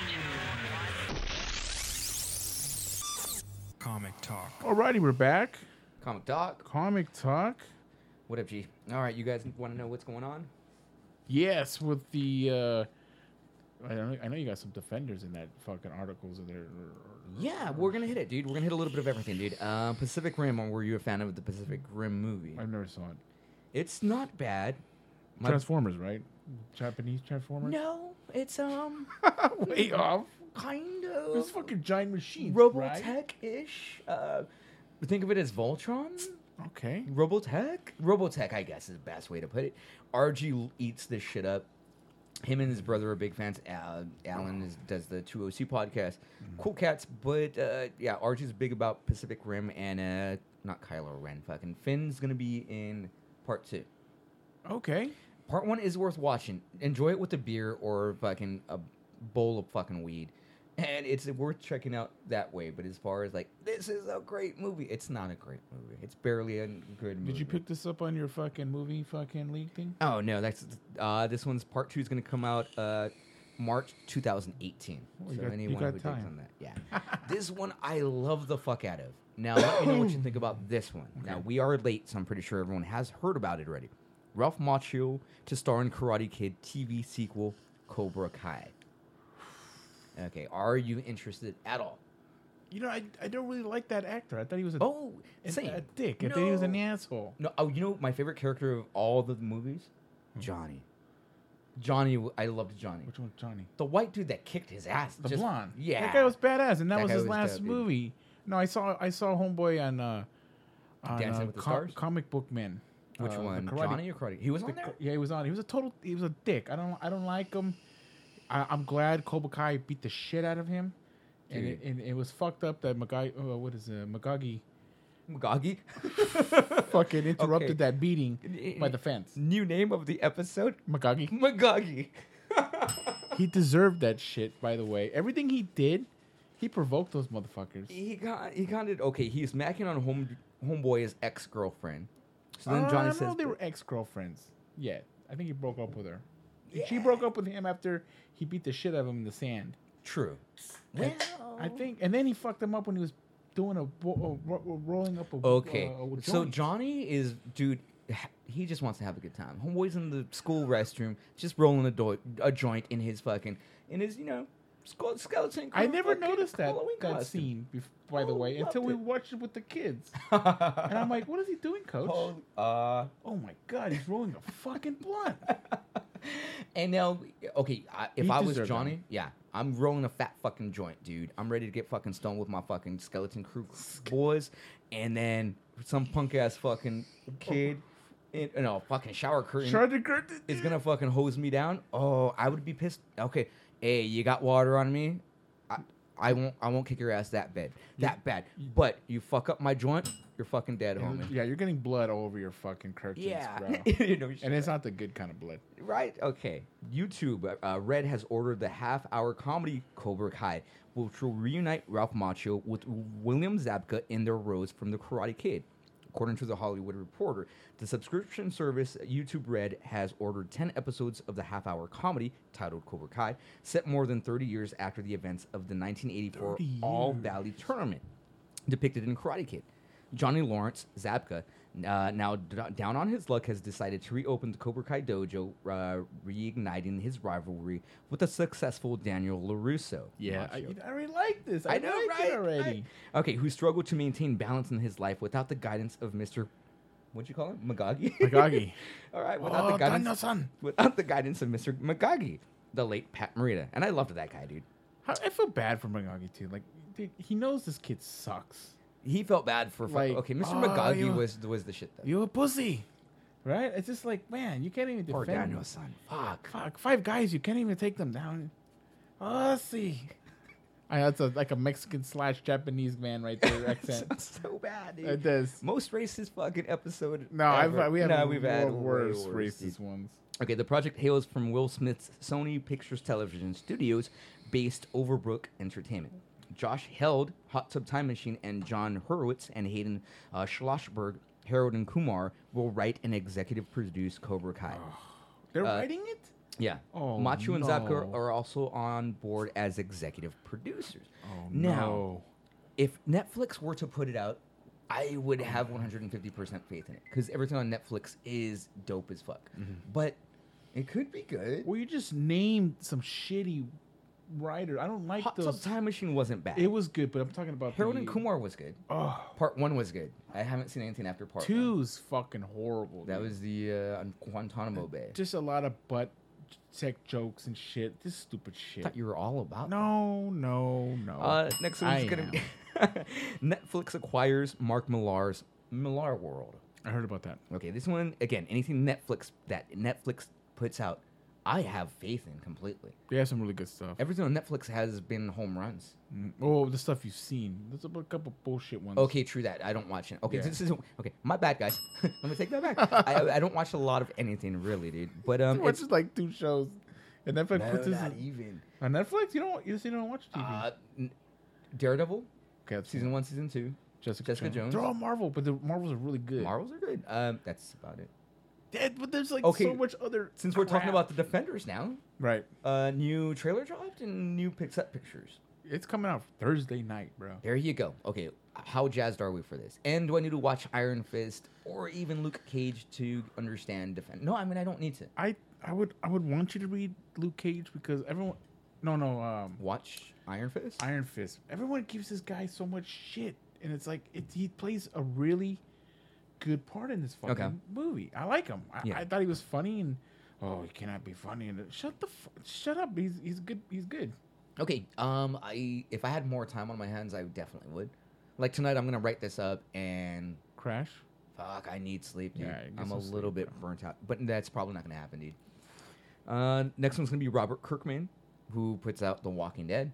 Comic Talk. Alrighty, we're back. Comic Talk. Comic Talk. What up, G? All right, you guys want to know what's going on? Yes, with the. Uh, I know, I know you got some defenders in that fucking articles of there. Yeah, we're gonna hit it, dude. We're gonna hit a little bit of everything, dude. Uh, Pacific Rim. Or were you a fan of the Pacific Rim movie? I never saw it. It's not bad. My- Transformers, right? Japanese Transformers. No, it's um Way off. kind It's of fucking giant machines. right? Robotech-ish. Uh, think of it as Voltron. Okay. Robotech. Robotech, I guess, is the best way to put it. R G l- eats this shit up. Him and his brother are big fans. Uh, Alan is, does the two O C podcast. Cool cats, but uh, yeah, R G's big about Pacific Rim and uh, not Kylo Ren. Fucking Finn's gonna be in part two. Okay. Part one is worth watching. Enjoy it with a beer or fucking a bowl of fucking weed. And it's worth checking out that way. But as far as like, this is a great movie, it's not a great movie. It's barely a good movie. Did you pick this up on your fucking movie fucking league thing? Oh, no. that's uh, This one's part two is going to come out uh, March two thousand eighteen. Oh, you so got- you anyone got who digs time. on that. Yeah. This one I love the fuck out of. Now, let me know what you think about this one. Now, we are late, so I'm pretty sure everyone has heard about it already. Ralph Macchio to star in Karate Kid T V sequel Cobra Kai. Okay, are you interested at all? You know, I, I don't really like that actor. I thought he was a, Oh, an- same. a dick. I thought he was an No. asshole. No, oh, you know my favorite character of all the movies? Johnny. Johnny, w- I loved Johnny. Which one, Johnny? The white dude that kicked his ass. The just- blonde. Yeah. That guy was badass, and that, That was guy his was last dope, dude. movie. No, I saw I saw Homeboy on uh, on Dancing uh, with the Com- Stars? Comic Book Man. Which Uh, the one? karate- Johnny or Karate? He was the on there? ca- Yeah, he was on. He was a total. He was a dick. I don't. I don't like him. I, I'm glad Cobra Kai beat the shit out of him, and it, Dude. and it was fucked up that Magai. Uh, what is it? Magagi Magagi? fucking interrupted Okay. that beating by the fence. New name of the episode? Magagi. Magagi. He deserved that shit. By the way, everything he did, he provoked those motherfuckers. He got he got it. Okay, he's macking on home homeboy's ex girlfriend. So then Uh, Johnny I don't says, know if they were ex girlfriends yet. I think he broke up with her. She broke up with him after he beat the shit out of him in the sand. "True." And I think, and then he fucked him up when he was doing a, bo- a ro- rolling up a Okay, uh, a so joint. Johnny is, dude, he just wants to have a good time. Homeboy's in the school restroom, just rolling a, do- a joint in his fucking, in his, you know, skull- skeleton. I crew never fucking noticed that Halloween that costume. scene. Bef- by the Oh, way, until loved we it. watched it with the kids, and I'm like, "What is he doing, Coach?" Oh, uh, Oh my god, he's rolling a fucking blunt. and now, okay, I, if He I was deserved Johnny, that. yeah, I'm rolling a fat fucking joint, dude. I'm ready to get fucking stoned with my fucking skeleton crew boys, and then some punk ass fucking kid. In, in a fucking shower curtain Sergeant Curtin is gonna fucking hose me down. Oh, I would be pissed. Okay, hey, you got water on me? I, I won't. I won't kick your ass that bad. That bad. But you fuck up my joint, you're fucking dead, homie. Yeah, you're getting blood all over your fucking curtains, Yeah. bro. You know, And it's not the good kind of blood. Right? Okay. YouTube. Uh, Red has ordered the half-hour comedy Cobra Kai, which will reunite Ralph Macchio with William Zabka in their roles from The Karate Kid. According to The Hollywood Reporter, the subscription service YouTube Red has ordered ten episodes of the half-hour comedy titled Cobra Kai, set more than thirty years after the events of the nineteen eighty-four All Valley Tournament, depicted in Karate Kid. Johnny Lawrence, Zabka, uh, now d- down on his luck, has decided to reopen the Cobra Kai dojo, uh, reigniting his rivalry with the successful Daniel LaRusso. Yeah, I, Macchio. I already like this. I, I know, like right? it already. right. Okay, who struggled to maintain balance in his life without the guidance of Mister What'd you call him? Magagi? Magagi. All right, without Oh, the guidance, Daniel-san. without the guidance of Mister Magagi, the late Pat Morita, and I loved that guy, dude. I, I feel bad for Magagi too. Like, dude, he knows this kid sucks. He felt bad for fu- Like, okay. Mister oh, Magagi you- was was the shit though. You a pussy, right? It's just like, man, you can't even Poor defend. Daniel-san. Fuck. Fuck, five guys, you can't even take them down. Oh, see. I that's a, like a Mexican slash Japanese man right there. Accent. Sounds so bad, dude. It does. Most racist fucking episode. No, I've, ever. we have no, we've had more way worse worse, racist dude. ones. Okay, the project hails from Will Smith's Sony Pictures Television Studios, based Overbrook Entertainment. Josh Held, Hot Tub Time Machine, and John Hurwitz and Hayden uh, Schlossberg, Harold and Kumar will write and executive produce Cobra Kai. They're Uh, writing it? Yeah. Oh, Machu and Zabka no. are also on board as executive producers. Oh, now, no. if Netflix were to put it out, I would have one hundred fifty percent faith in it because everything on Netflix is dope as fuck. Mm-hmm. But it could be good. Well, you just named some shitty writer. I don't like Hot Tub those. Time Machine wasn't bad. It was good, but I'm talking about Harold the, and Kumar was good. Oh, Part one was good. I haven't seen anything after part one. two's fucking horrible. That dude. was the uh, on Guantanamo Bay. just a lot of butt tech jokes and shit. This stupid I shit. thought you were all about. No, no, no. Uh, next I one's gonna be Netflix acquires Mark Millar's Millar World. I heard about that. Okay, this one again. Anything Netflix that Netflix puts out, I have faith in completely. They have some really good stuff. Everything on Netflix has been home runs. Mm, Oh, the stuff you've seen. There's a bu- couple bullshit ones. Okay, true that. I don't watch it. Okay, Yeah. this is okay. My bad, guys. I'm gonna take that back. I, I don't watch a lot of anything really, dude. But um, Watch it's just like two shows. And Netflix no, puts this not in- even. on Netflix. You don't. You just you don't watch T V. Uh, n- Daredevil, okay, that's season one, season two. Jessica, Jessica Jones. They're all Marvel, but the Marvels are really good. Marvels are good. Um, that's about it. Yeah, but there's like Okay, so much other. Since we're talking crap. about the Defenders now, right, uh, new trailer dropped and new set pictures. it's coming out Thursday night, bro. There you go. Okay, how jazzed are we for this? And do I need to watch Iron Fist or even Luke Cage to understand Defend? No, I mean I don't need to. I I would I would want you to read Luke Cage because everyone. No, no. Um, Watch Iron Fist. Iron Fist. Everyone gives this guy so much shit, and it's like it, he plays a really good part in this fucking Okay. movie. I like him. I, Yeah. I thought he was funny, and oh, he cannot be funny. And shut the fu- shut up. He's he's good. He's good. Okay. Um, I if I had more time on my hands, I definitely would. Like tonight, I'm gonna write this up and Crash. fuck, I need sleep, dude. Yeah, get I'm some a little sleep, bit burnt out, but that's probably not gonna happen, dude. Uh, next one's gonna be Robert Kirkman, who puts out The Walking Dead.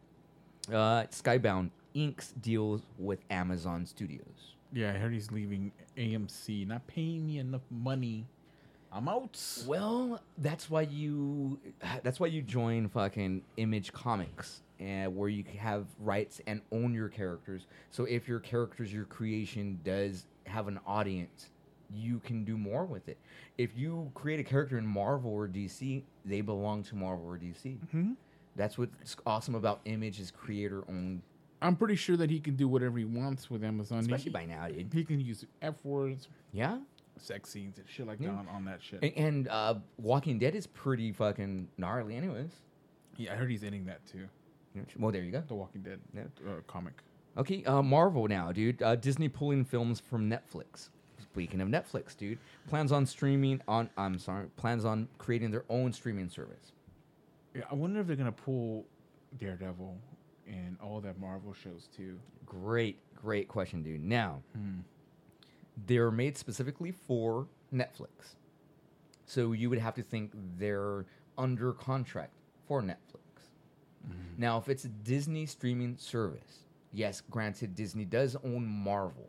Uh, Skybound inks deals with Amazon Studios. Yeah, I heard he's leaving A M C, not paying me enough money. I'm out. Well, that's why you that's why you join fucking Image Comics, and where you have rights and own your characters. So if your characters, your creation does have an audience, you can do more with it. If you create a character in Marvel or D C, they belong to Marvel or D C. Mm-hmm. That's what's awesome about Image is creator owned. I'm pretty sure that he can do whatever he wants with Amazon. Especially he, by now, dude. He can use F words. Yeah. Sex scenes and shit like Yeah. that on, on that shit. And, and uh, Walking Dead is pretty fucking gnarly anyways. Yeah, I heard he's ending that too. Well, there you go. The Walking Dead Yeah. uh, comic. Okay, uh, Marvel now, dude. Uh, Disney pulling films from Netflix. Speaking of Netflix, dude, plans on streaming on. I'm sorry, plans on creating their own streaming service. Yeah, I wonder if they're gonna pull Daredevil and all that Marvel shows too. Great, great question, dude. Now, Hmm. they're made specifically for Netflix, so you would have to think they're under contract for Netflix. Now, if it's a Disney streaming service, yes, granted, Disney does own Marvel.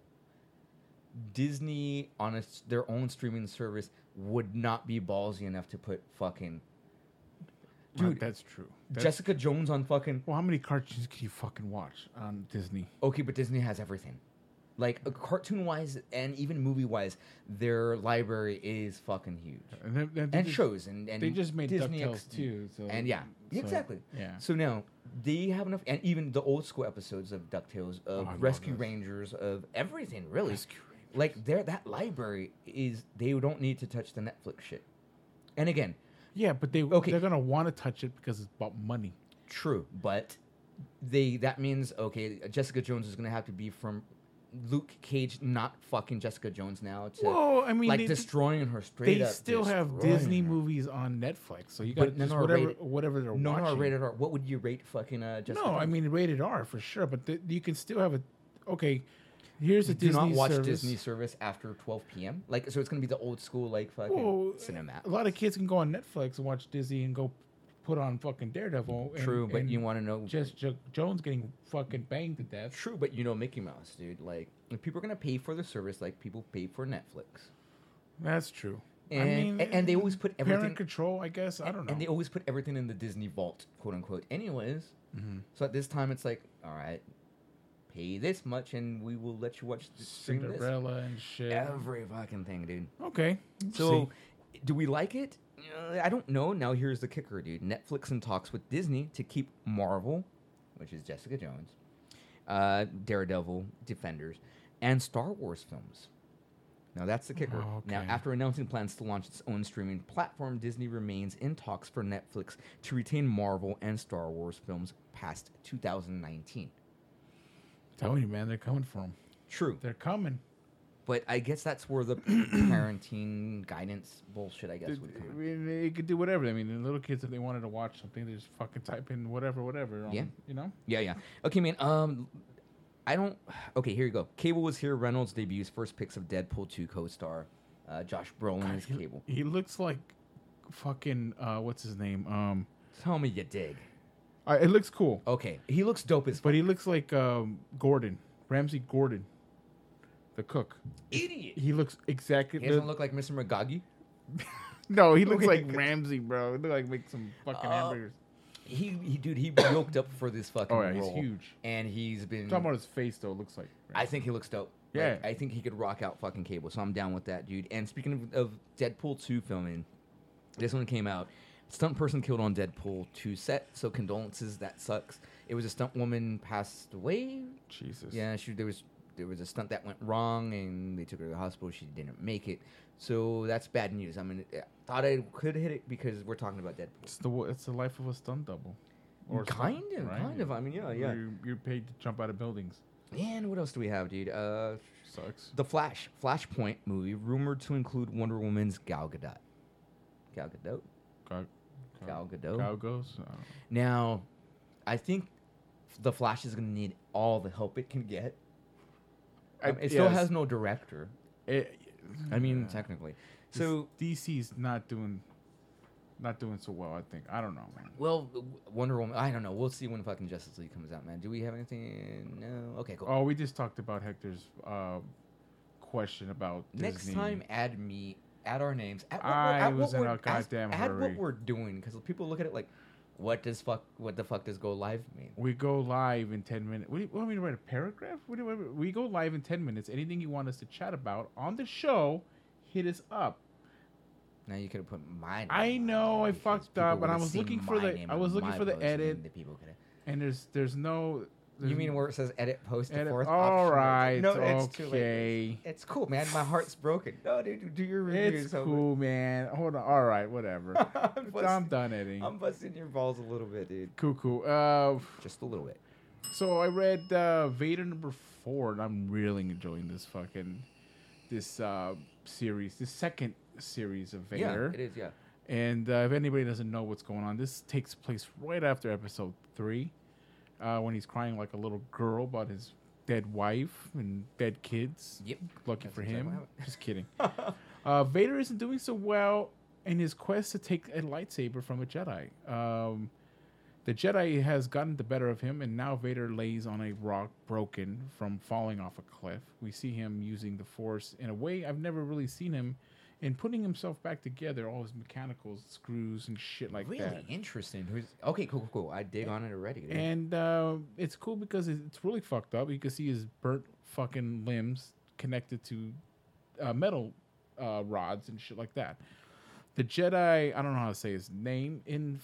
Disney on a, their own streaming service would not be ballsy enough to put fucking Dude, dude. that's true. That's Jessica Jones on fucking. Well, how many cartoons can you fucking watch on Disney? Okay, but Disney has everything. Like uh, cartoon wise and even movie wise, their library is fucking huge. And, they, they and just, shows and, and they just made Disney DuckTales X- too. So, and yeah, so, exactly. Yeah. So now they have enough, and even the old school episodes of DuckTales, of Oh, I love Rescue those. Rangers, of everything really. Rescue Rangers. Like their that library is they don't need to touch the Netflix shit. And again, Yeah, but they Okay. they're gonna want to touch it because it's about money. true, but they that means okay, Jessica Jones is gonna have to be from Luke Cage, not fucking Jessica Jones now. To, Well, I mean, like they- destroying her straight They up. still have destroying Disney her. movies on Netflix, so you got But none just are whatever rated- whatever they're No, watching. no, rated R. What would you rate fucking uh, Jessica? No, I Jones? mean rated R for sure, but th- you can still have a. Okay, here's a do Disney not watch service. Disney service after twelve p.m. Like, so it's gonna be the old school like fucking Well, cinema. A lot of kids can go on Netflix and watch Disney and go put on fucking Daredevil. And, True, but and you want to know just Jo- Jones getting fucking banged to death. True, but you know Mickey Mouse, dude. Like, if people are gonna pay for the service like people pay for Netflix. That's true. And, I mean, and, and they always put everything. parent control, I guess. I don't know. And they always put everything in the Disney vault, quote unquote. Anyways, Mhm. so at this time it's like, all right, pay this much and we will let you watch the stream this. Cinderella and shit. Every fucking thing, dude. Okay. So, do we like it? Uh, I don't know. Now here's the kicker, dude. Netflix in talks with Disney to keep Marvel, which is Jessica Jones, uh, Daredevil, Defenders, and Star Wars films. Now that's the kicker. Oh, Now, okay. after announcing plans to launch its own streaming platform, Disney remains in talks for Netflix to retain Marvel and Star Wars films past two thousand nineteen. Telling you, man, they're coming for them. True. They're coming. But I guess that's where the parenting guidance bullshit, I guess, Dude, would I come. mean, they could do whatever. I mean, the little kids, if they wanted to watch something, they just fucking type in whatever, whatever. On, Yeah. You know? Yeah, yeah. Okay, man. Um, I don't. Okay, here you go. Cable was here. Reynolds debuts first pics of Deadpool two co-star uh, Josh Brolin as he, Cable. he looks like fucking, uh, what's his name? Um, Tell me you dig. uh, it looks cool. Okay, he looks dope as. But he looks like um, Gordon, Ramsey Gordon, the cook. Idiot. He looks exactly. He doesn't the- look like Mister Magagi. no, he looks Okay. like Ramsey, bro. He look like make some fucking Uh, hamburgers. He, he, dude, he yoked up for this fucking Oh yeah, he's role, huge. and he's been. Talking about his face though, it looks like. I think he looks dope. Yeah. Like, I think he could rock out fucking Cable, so I'm down with that, dude. And speaking of, of Deadpool two filming, this one came out. Stunt person killed on Deadpool two set, so condolences. That sucks. It was a stunt woman passed away. Jesus. Yeah, she there was there was a stunt that went wrong, and they took her to the hospital. She didn't make it, so that's bad news. I mean, I thought I could hit it because we're talking about Deadpool. It's the it's the life of a stunt double. a Kind stunt, of, right? kind of. I mean, yeah, Where yeah. You're, you're paid to jump out of buildings. And what else do we have, dude? Uh, Sucks. The Flash, Flashpoint movie, rumored to include Wonder Woman's Gal Gadot. Gal Gadot? Gal, Gal Gadot? Gal goes. Uh, Now, I think The Flash is going to need all the help it can get. I- Um, it still yes. has no director. it, I mean, yeah. technically. So So, D C's not doing, not doing so well. I think. I don't know, man. well, Wonder Woman, I don't know. We'll see when fucking Justice League comes out, man. Do we have anything? No? Okay, cool. Oh, we just talked about Hector's uh, question about Next Disney. time, add me add our names. Add what I we're- add was what in we're- a goddamn add, add hurry. what we're doing because people look at it like, what does fuck? What the fuck does go live mean? We go live in ten minutes. What do you want me to write a paragraph? What do you, we go live in ten minutes. Anything you want us to chat about on the show, hit us up. Now you could have put my name. I know on I there because fucked people up, and would've I was seen looking for my the name I on was looking my for the post, and then edit, the people could've- and there's there's no. There's You mean where it says edit post the edit- fourth all option? right, No, it's too late. okay. It's, it's cool, man. My heart's broken. No, dude, do your reviews. It's Homer. cool, man. Hold on. All right, whatever. I'm, I'm busting, done editing. I'm busting your balls a little bit, dude. Cool, cool. Uh, Just a little bit. so I read uh, Vader number four, and I'm really enjoying this fucking this uh, series, this second series of Vader. Yeah, it is. Yeah. And uh, if anybody doesn't know what's going on, this takes place right after episode three, uh, when he's crying like a little girl about his dead wife and dead kids. Yep. Lucky That's for exactly him. what happened. Just kidding. uh, Vader isn't doing so well in his quest to take a lightsaber from a Jedi. Um, the Jedi has gotten the better of him, and now Vader lays on a rock broken from falling off a cliff. We see him using the Force in a way I've never really seen him in putting himself back together, all his mechanicals, screws, and shit like really that. interesting. Who's okay? Cool, cool, cool. I dig on it already. Dude. And uh, it's cool because it's really fucked up. You can see his burnt fucking limbs connected to uh, metal uh, rods and shit like that. The Jedi, I don't know how to say his name. In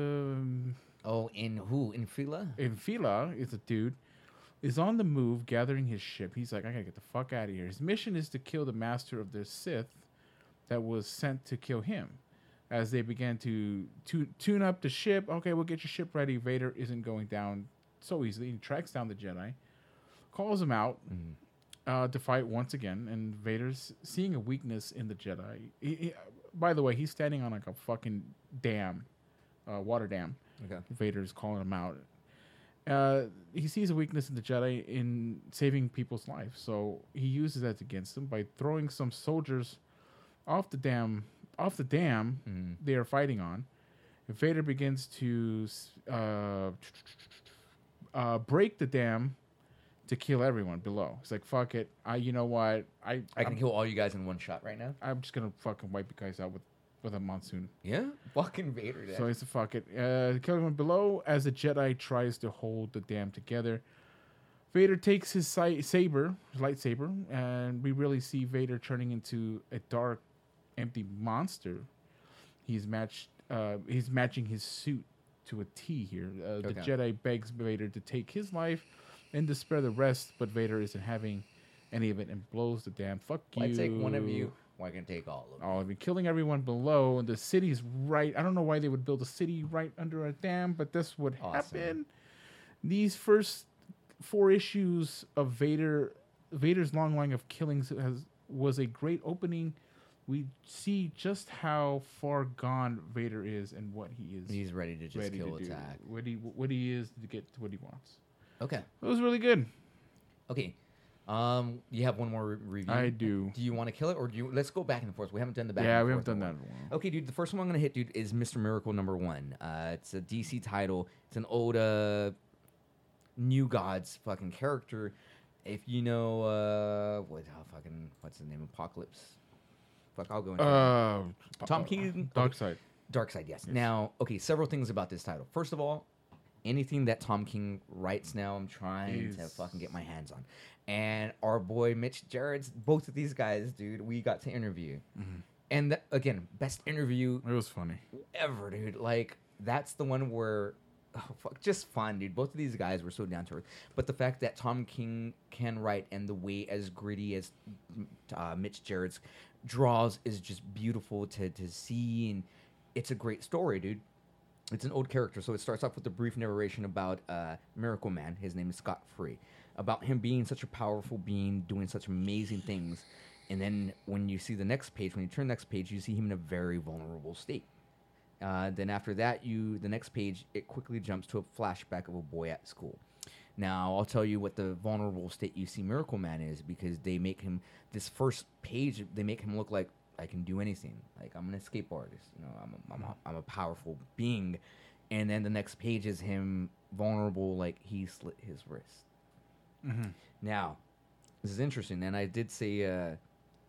oh, in who? In Fila? In Fila is a dude. Is on the move, gathering his ship. He's like, I gotta get the fuck out of here. His mission is to kill the master of the Sith that was sent to kill him. As they began to, to tune up the ship, okay, we'll get your ship ready. Vader isn't going down so easily. He tracks down the Jedi, calls him out Mhm. uh, to fight once again, and Vader's seeing a weakness in the Jedi. He, he, by the way, he's standing on like a fucking dam, uh, water dam. Okay. Vader's calling him out. Uh, he sees a weakness in the Jedi in saving people's lives, so he uses that against them by throwing some soldiers off the dam, off the dam Mhm. they are fighting on. And Vader begins to uh, uh, break the dam to kill everyone below. He's like, "Fuck it, I, you know what, I, I can I'm, kill all you guys in one shot right now. I'm just gonna fucking wipe you guys out with, with a monsoon." Yeah, fucking Vader. Dad. So he's a fuck it. Uh, kill everyone below as the Jedi tries to hold the dam together. Vader takes his si- saber, his lightsaber, and we really see Vader turning into a dark, empty monster. He's matched. Uh, he's matching his suit to a T here. Uh, the Okay. Jedi begs Vader to take his life and to spare the rest, but Vader isn't having any of it and blows the dam. Fuck you. Why take one of you? Why can take all of them? Oh, I mean, killing everyone below, and the city's right. I don't know why they would build a city right under a dam, but this would Awesome. happen. These first four issues of Vader, Vader's long line of killings has was a great opening. We see just how far gone Vader is and what he is. He's ready to just ready kill, to do, attack. what he what he is to get to what he wants. Okay. It was really good. Okay. Um, you have one more re- review. I do. Do you want to kill it, or do you? Let's go back and forth. We haven't done the back. Yeah, and we haven't forth done in a that in a while. while. Okay, dude. The first one I'm gonna hit, dude, is Mister Miracle number one. Uh, it's a D C title. It's an old uh, New Gods fucking character. If you know, uh, what oh, fucking what's the name? Apocalypse. Fuck, I'll go into Uh, it. Tom King. Dark Side. Dark Side, yes. Now, okay, several things about this title. First of all, anything that Tom King writes now, I'm trying to Is- fucking get my hands on. And our boy Mitch Jarrett's, both of these guys, dude, we got to interview. Mhm. And th- again, best interview It was funny. ever, dude. Like, that's the one where, oh, fuck, just fun, dude. Both of these guys were so down to earth. But the fact that Tom King can write and the way as gritty as uh, Mitch Jarrett's draws is just beautiful to, to see. And it's a great story, dude. It's an old character. So it starts off with a brief narration about uh, Miracle Man. His name is Scott Free. About him being such a powerful being, doing such amazing things. And then when you see the next page, when you turn the next page, you see him in a very vulnerable state. Uh, then after that, you the next page, it quickly jumps to a flashback of a boy at school. Now, I'll tell you what the vulnerable state you see Miracle Man is, because they make him, this first page, they make him look like, I can do anything. Like, I'm an escape artist. You know, I'm a, I'm a, I'm a powerful being. And then the next page is him vulnerable, like he slit his wrist. Mhm. Now, this is interesting, and I did say uh,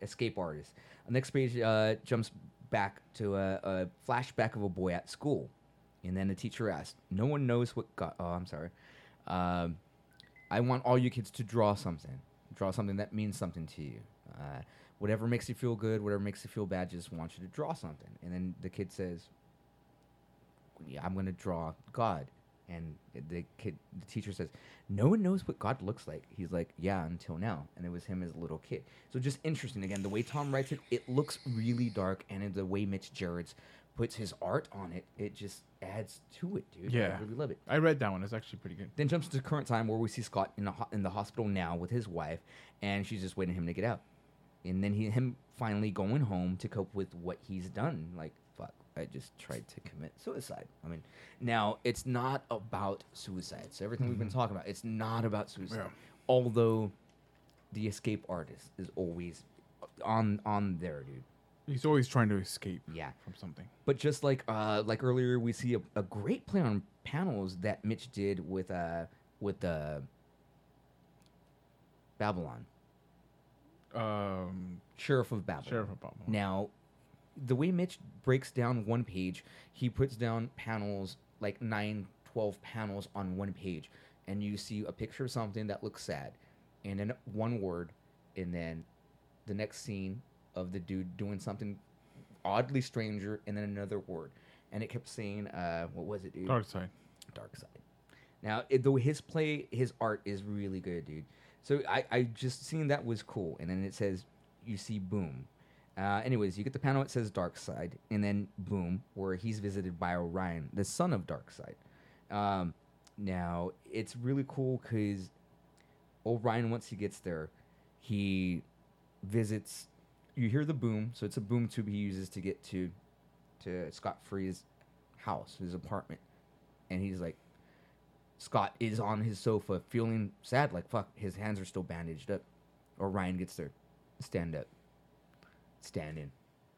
escape artist. The next page uh, jumps back to a, a flashback of a boy at school. And then the teacher asked, no one knows what God... Oh, I'm sorry. Um, I want all you kids to draw something. Draw something that means something to you. Uh, whatever makes you feel good, whatever makes you feel bad, just want you to draw something. And then the kid says, yeah, I'm going to draw God. And the kid, the teacher says, no one knows what God looks like. He's like, yeah, until now. And it was him as a little kid. So just interesting. Again, the way Tom writes it, it looks really dark. And in the way Mitch Gerads puts his art on it, it just adds to it, dude. Yeah. I really love it. I read that one. It's actually pretty good. Then jumps to the current time where we see Scott in the, ho- in the hospital now with his wife. And she's just waiting for him to get out. And then he, him finally going home to cope with what he's done. Like, fuck, I just tried to commit suicide. I mean, now, it's not about suicide. So everything mm-hmm. we've been talking about, it's not about suicide. Yeah. Although the escape artist is always on on there, dude. He's always trying to escape yeah. from something. But just like uh, like earlier, we see a, a great play on panels that Mitch did with uh, with uh, Babylon. Um, Sheriff of Babylon. Sheriff of Babylon. Now, the way Mitch breaks down one page, he puts down panels, like nine, twelve panels on one page. And you see a picture of something that looks sad. And then one word. And then the next scene of the dude doing something oddly stranger. And then another word. And it kept saying, uh, what was it, dude? Dark Side. Dark Side. Now, it, though his play, his art is really good, dude. So I, I just seen that was cool. And then it says, you see boom. Uh, anyways, you get the panel, it says Dark Side. And then boom, where he's visited by Orion, the son of Dark Side. Um, now, it's really cool because Orion, once he gets there, he visits... You hear the boom, so it's a boom tube he uses to get to, to Scott Free's house, his apartment. And he's like... Scott is on his sofa feeling sad, like, fuck, his hands are still bandaged up. Orion gets there. Stand up. Stand in.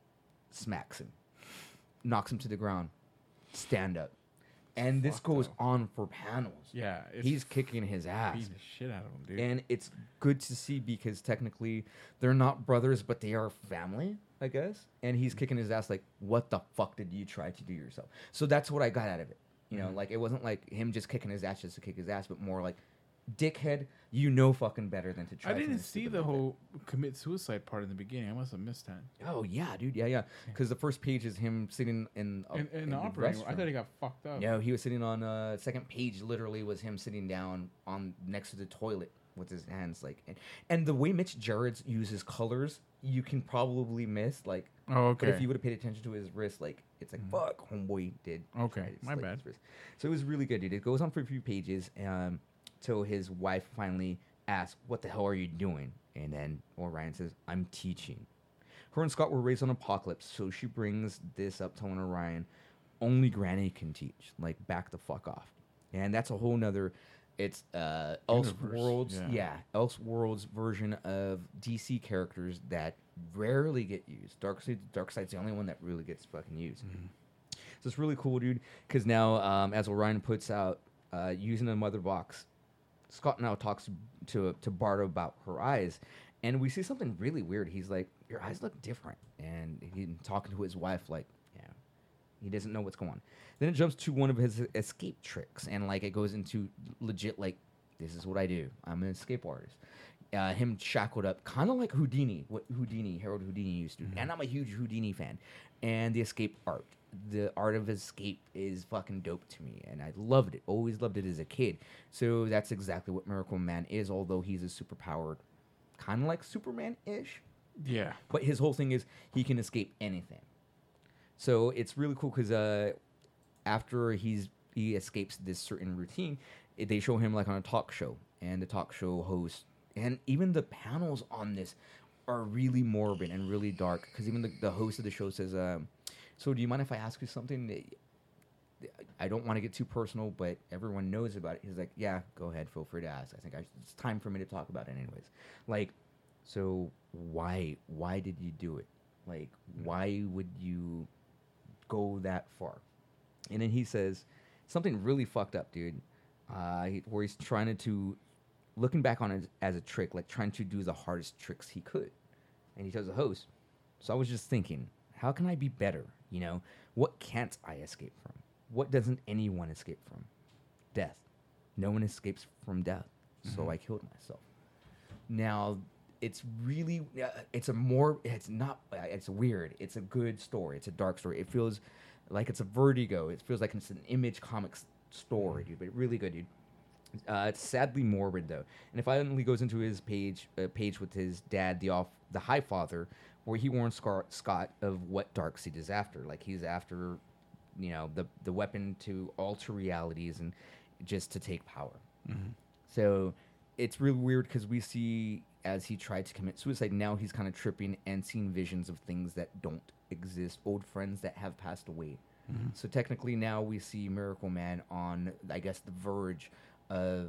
Smacks him. Knocks him to the ground. Stand up. And this goes up. on for panels. Yeah. He's kicking his ass. Beating the shit out of him, dude. And it's good to see because technically they're not brothers, but they are family, I guess. And he's kicking his ass like, what the fuck did you try to do yourself? So that's what I got out of it. You know, mm-hmm. like, it wasn't like him just kicking his ass just to kick his ass, but more like, dickhead, you know fucking better than to try. I didn't to see the whole commit suicide part in the beginning. I must have missed that. Oh, yeah, dude. Yeah, yeah. Because the first page is him sitting in, a, in, in, in the the operating restroom. room. I thought he got fucked up. No, he was sitting on, uh, second page literally was him sitting down on next to the toilet with his hands, like, and, and the way Mitch Gerads uses colors, you can probably miss, like, oh, okay. But if you would have paid attention to his wrist, like, it's like, mm. fuck, homeboy did. Okay, my bad. So it was really good, dude. It goes on for a few pages, um, till his wife finally asks, what the hell are you doing? And then Orion says, I'm teaching. Her and Scott were raised on Apocalypse, so she brings this up telling Orion, only Granny can teach. Like, back the fuck off. And that's a whole nother... It's uh, Elseworlds, yeah. yeah, Elseworlds version of D C characters that rarely get used. Darkseid, Darkseid's the only one that really gets fucking used. Mm-hmm. So it's really cool, dude. Because now, um, as Orion puts out, uh, using the mother box, Scott now talks to to Bart about her eyes, and we see something really weird. He's like, "Your eyes look different," and he's talking to his wife, like, "Yeah." He doesn't know what's going on. Then it jumps to one of his escape tricks, and like it goes into legit like, this is what I do. I'm an escape artist. Uh, him shackled up, kind of like Houdini, what Houdini, Harold Houdini used to do. Mm-hmm. And I'm a huge Houdini fan. And the escape art, the art of escape is fucking dope to me, and I loved it. Always loved it as a kid. So that's exactly what Miracle Man is, although he's a superpowered, kind of like Superman-ish. Yeah. But his whole thing is he can escape anything. So it's really cool because uh, after he's he escapes this certain routine, it, they show him like on a talk show, and the talk show host, and even the panels on this are really morbid and really dark. Because even the, the host of the show says, um, "So do you mind if I ask you something? I don't want to get too personal, but everyone knows about it." He's like, "Yeah, go ahead, feel free to ask. I think I, it's time for me to talk about it, anyways." Like, so why why did you do it? Like, why would you go that far? And then he says something really fucked up, dude, uh, he, where he's trying to, looking back on it as a trick, like trying to do the hardest tricks he could. And he tells the host, so I was just thinking, how can I be better? You know, what can't I escape from? What doesn't anyone escape from? Death. No one escapes from death. So Mhm. I killed myself. Now, it's really, uh, it's a more, it's not, uh, it's weird. It's a good story. It's a dark story. It feels like it's a Vertigo. It feels like it's an Image Comics story, dude. But really good, dude. Uh, it's sadly morbid though, and it finally goes into his page, uh, page with his dad, the off, the High Father, where he warns Scar- Scott of what Darkseid is after. Like he's after, you know, the the weapon to alter realities and just to take power. Mhm. So it's really weird because we see as he tried to commit suicide, now he's kind of tripping and seeing visions of things that don't exist, old friends that have passed away. Mhm. So technically now we see Miracle Man on, I guess, the verge of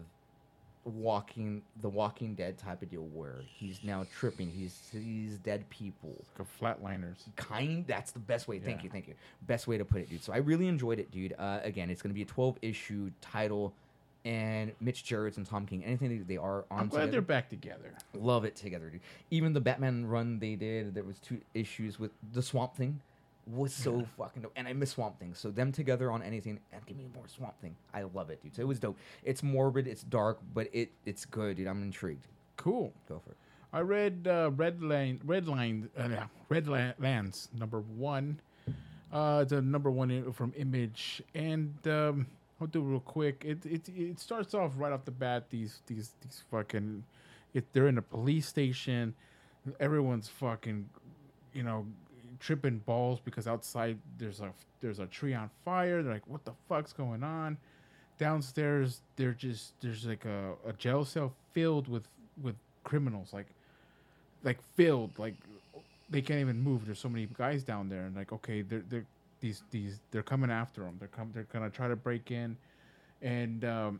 walking the Walking Dead type of deal where he's now tripping. He sees dead people. Like flatliners. Kind. That's the best way. Thank Yeah. you. Thank you. Best way to put it, dude. So I really enjoyed it, dude. Uh, again, it's going to be a twelve issue title, and Mitch Gerrits and Tom King. Anything that they are on. I'm glad together, they're back together. Love it together, dude. Even the Batman run they did, there was two issues with the Swamp Thing. Was so fucking dope. And I miss Swamp Thing. So them together on anything, and give me more Swamp Thing. I love it, dude. So it was dope. It's morbid, it's dark, but it it's good, dude. I'm intrigued. Cool. Go for it. I read uh, Red Line, Red Line, uh, yeah, Red La- Lands number one. Uh, it's a number one i- from Image, and um, I'll do it real quick. It it it starts off right off the bat. These these these fucking, it, they're in a police station. Everyone's fucking, you know, tripping balls because outside there's a there's a tree on fire. They're like, what the fuck's going on? Downstairs, they're just there's like a, a jail cell filled with with criminals, like like filled, like they can't even move. There's so many guys down there, and like, okay, they're they're these these they're coming after them. They're come they're gonna try to break in, and um,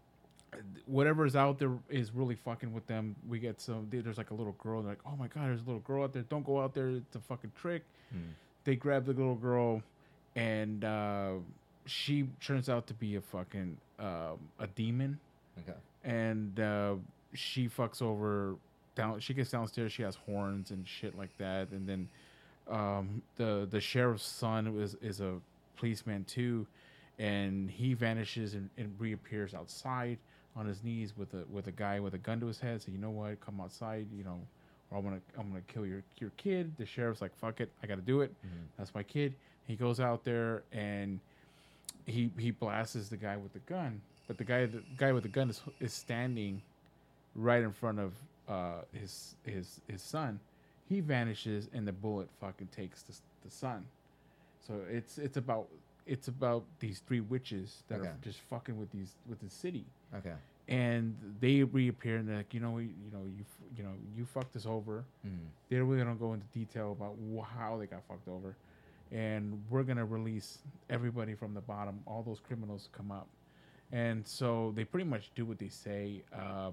whatever's out there is really fucking with them. We get some. There's like a little girl. They're like, oh my god, there's a little girl out there. Don't go out there. It's a fucking trick. Hmm. They grab the little girl, and uh, she turns out to be a fucking um, a demon. Okay. And uh, she fucks over down. She gets downstairs. She has horns and shit like that. And then um, the the sheriff's son is is a policeman too, and he vanishes and, and reappears outside on his knees with a with a guy with a gun to his head. So you know what? Come outside. You know, or I'm gonna I'm gonna kill your your kid. The sheriff's like, fuck it, I gotta do it. Mhm. That's my kid. He goes out there and he he blasts the guy with the gun. But the guy the guy with the gun is is standing right in front of uh, his his his son. He vanishes and the bullet fucking takes the the son. So it's it's about it's about these three witches that Okay. are just fucking with these with the city. Okay. And they reappear and they're like, you know, we, you know, you, f- you know, you fucked us over. Mhm. They really don't go into detail about wh- how they got fucked over, and we're gonna release everybody from the bottom. All those criminals come up, and so they pretty much do what they say. Um,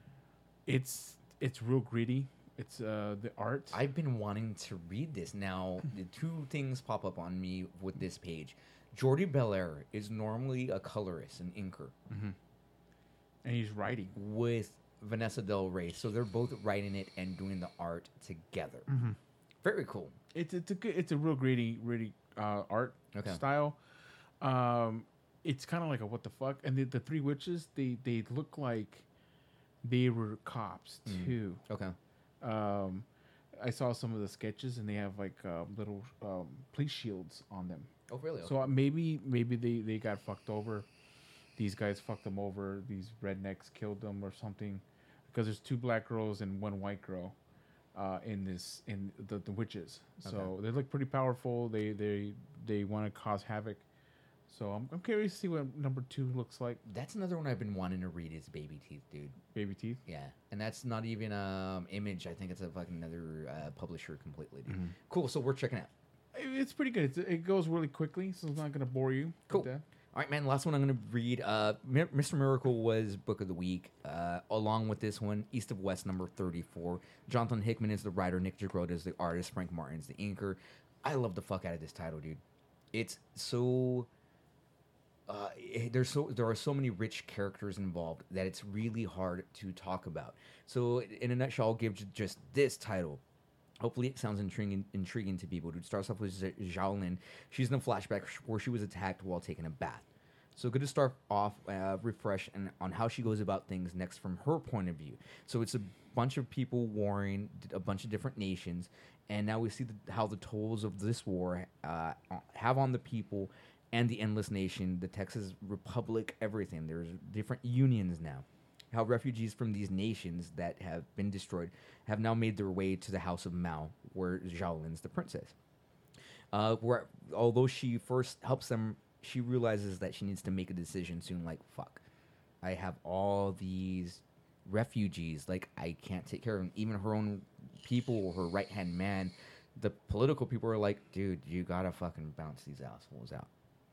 it's it's real gritty. It's uh, the art. I've been wanting to read this. Now, the two things pop up on me with this page. Jordi Belair is normally a colorist, an inker. Mm-hmm. And he's writing. With Vanessa Del Rey. So they're both writing it and doing the art together. Mhm. Very cool. It's it's a good, it's a real gritty, gritty uh, art Okay. style. Um, it's kind of like a what the fuck. And the, the three witches, they they look like they were cops Mm. too. Okay. Um, I saw some of the sketches, and they have like uh, little um, police shields on them. Oh, really? So uh, maybe maybe they, they got fucked over. These guys fucked them over. These rednecks killed them or something. Because there's two black girls and one white girl uh, in this in the, the witches. So Okay. they look pretty powerful. They they they want to cause havoc. So I'm I'm curious to see what number two looks like. That's another one I've been wanting to read is Baby Teeth, dude. Baby Teeth. Yeah, and that's not even um Image. I think it's a fucking another uh, publisher completely, dude. Mhm. Cool. So we're checking out. It- It's pretty good. It's, it goes really quickly, so it's not gonna bore you. with Cool. that. All right, man. Last one I'm going to read. Uh, Mi- Mister Miracle was Book of the Week. Uh, along with this one, East of West number thirty-four. Jonathan Hickman is the writer. Nick Jagrota is the artist. Frank Martin's the inker. I love the fuck out of this title, dude. It's so. Uh, it- there's so there are so many rich characters involved that it's really hard to talk about. So, in a nutshell, I'll give ju- just this title: Hopefully, it sounds intriguing, intriguing to people. It starts off with Z- Xiaolin. She's in a flashback where she was attacked while taking a bath. So good to start off, uh, refresh, and on how she goes about things next from her point of view. So it's a bunch of people warring, a bunch of different nations, and now we see the, how the tolls of this war uh, have on the people and the Endless Nation, the Texas Republic, everything. There's different unions now. How refugees from these nations that have been destroyed have now made their way to the House of Mao, where Xiaolin's the princess. Uh, where although she first helps them, she realizes that she needs to make a decision soon. Like, fuck, I have all these refugees. Like, I can't take care of them. Even her own people, her right hand man, the political people are like, dude, you gotta fucking bounce these assholes out.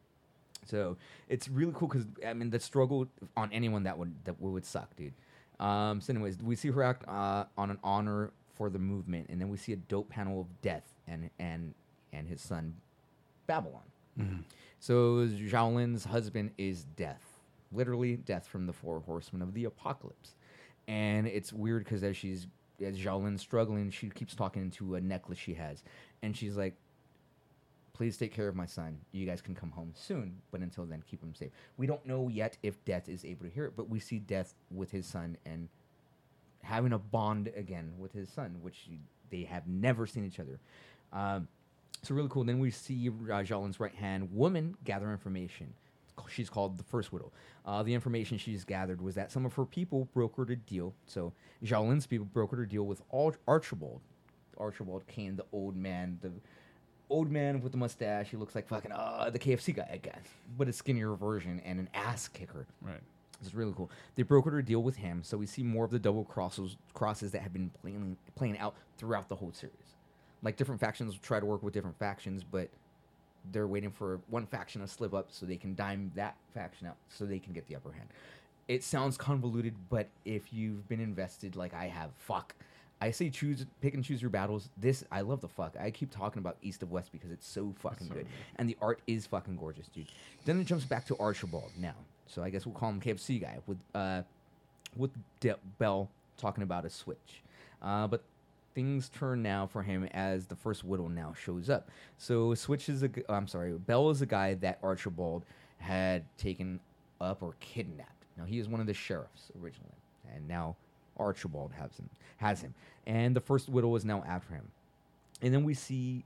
So it's really cool because I mean the struggle on anyone that would that would suck, dude. Um, so, anyways, we see her act uh, on an honor for the movement, and then we see a dope panel of Death and and and his son, Babylon. Mm-hmm. So Xiaolin's husband is Death, literally Death from the Four Horsemen of the Apocalypse, and it's weird because as she's as Xiaolin's struggling, she keeps talking to a necklace she has, and she's like, please take care of my son. You guys can come home soon, but until then, keep him safe. We don't know yet if Death is able to hear it, but we see Death with his son and having a bond again with his son, which they have never seen each other. Um, so really cool. Then we see uh, Xiaolin's right-hand woman gather information. She's called the First Widow. Uh, the information she's gathered was that some of her people brokered a deal. So Xiaolin's people brokered a deal with Ar- Archibald. Archibald Kane, the old man, the... old man with the mustache. He looks like fucking uh the K F C guy, I guess, but a skinnier version and an ass kicker. Right. It's really cool. They brokered a deal with him, so we see more of the double crosses crosses that have been playing playing out throughout the whole series. Like different factions try to work with different factions, but they're waiting for one faction to slip up so they can dime that faction out so they can get the upper hand. It sounds convoluted, but if you've been invested like I have, fuck. I say choose, pick and choose your battles. This, I love the fuck. I keep talking about East of West because it's so fucking so good. good. And the art is fucking gorgeous, dude. Then it jumps back to Archibald now. So I guess we'll call him K F C guy with uh, with De- Bell talking about a switch. Uh, but things turn now for him as the First Widow now shows up. So Switch is a, g- I'm sorry, Bell is a guy that Archibald had taken up or kidnapped. Now he is one of the sheriffs originally, and now Archibald has him, has him, and the First Widow is now after him. And then we see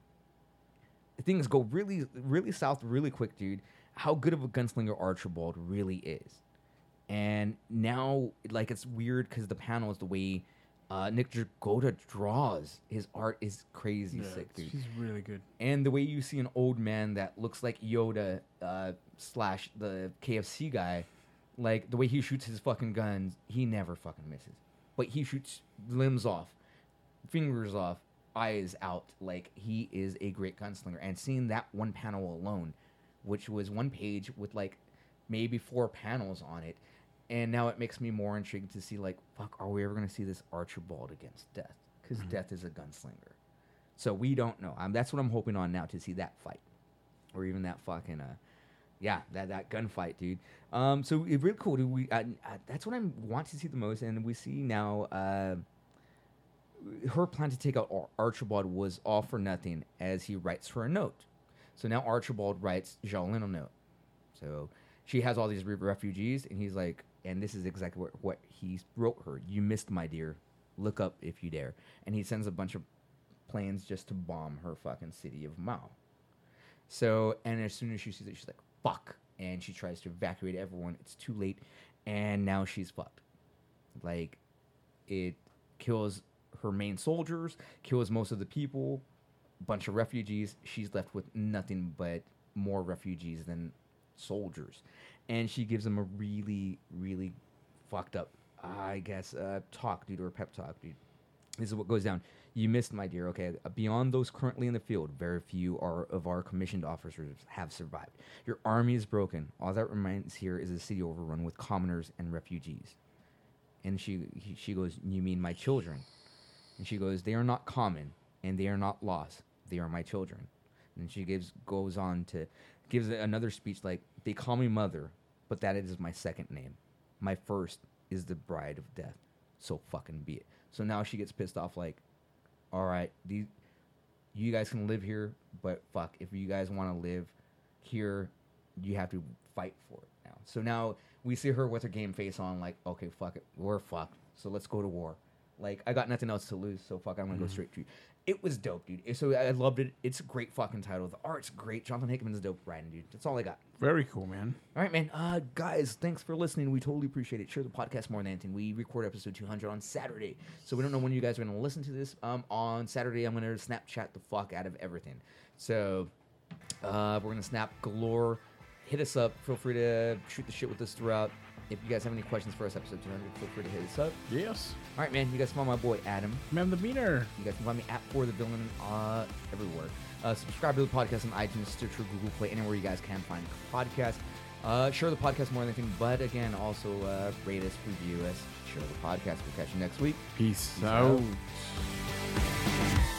things go really, really south really quick, dude. How good of a gunslinger Archibald really is. And now, like, it's weird because the panel is the way uh, Nick Jagoda draws. His art is crazy Yeah, sick, dude. he's really good. And the way you see an old man that looks like Yoda uh, slash the K F C guy, like, the way he shoots his fucking guns, he never fucking misses. But he shoots limbs off, fingers off, eyes out. Like, he is a great gunslinger. And seeing that one panel alone, which was one page with, like, maybe four panels on it, and now it makes me more intrigued to see, like, fuck, are we ever going to see this Archibald against Death? Because Mhm. Death is a gunslinger. So we don't know. Um, that's what I'm hoping on now, to see that fight. Or even that fucking... Uh, Yeah, that that gunfight, dude. Um, so it's really cool. Dude. We uh, uh, that's what I want to see the most, and we see now uh, her plan to take out Ar- Archibald was all for nothing, as he writes her a note. So now Archibald writes Xiaolin a note. So she has all these re- refugees, and he's like, and this is exactly what, what he wrote her. You missed, my dear. Look up if you dare. And he sends a bunch of planes just to bomb her fucking city of Mao. So, and as soon as she sees it, she's like, fuck. And she tries to evacuate everyone. It's too late. And now she's fucked. Like, it kills her main soldiers, kills most of the people, bunch of refugees. She's left with nothing but more refugees than soldiers. And she gives them a really, really fucked up, I guess, uh, talk, dude, or pep talk, dude. This is what goes down. You missed, my dear, okay? Beyond those currently in the field, very few are, of our commissioned officers have survived. Your army is broken. All that remains here is a city overrun with commoners and refugees. And she he, she goes, you mean my children? And she goes, they are not common, and they are not lost. They are my children. And she gives goes on to, gives another speech like, they call me mother, but that is my second name. My first is the bride of death. So fucking be it. So now she gets pissed off like, all right, these you guys can live here, but fuck, if you guys want to live here, you have to fight for it now. So now we see her with her game face on, like, okay, fuck it, we're fucked. So let's go to war. Like, I got nothing else to lose, so fuck, I'm gonna Mm-hmm. go straight to you. It was dope, dude. So I loved it. It's a great fucking title. The art's great. Jonathan Hickman's a dope writing, dude. That's all I got. Very cool, man. All right, man. Uh, guys, thanks for listening. We totally appreciate it. Share the podcast more than anything. We record episode two hundred on Saturday, so we don't know when you guys are going to listen to this. Um, on Saturday, I'm going to Snapchat the fuck out of everything. So uh, we're going to snap galore. Hit us up. Feel free to shoot the shit with us throughout. If you guys have any questions for us, episode two hundred, feel free to hit us up. Yes. All right, man. You guys can find my boy Adam. Man, the meaner. You guys can find me at For the Villain uh, everywhere. Uh, subscribe to the podcast on iTunes, Stitcher, Google Play, anywhere you guys can find podcasts. Uh, share the podcast more than anything, but again, also uh, rate us, review us, share the podcast. We'll catch you next week. Peace, Peace out. out.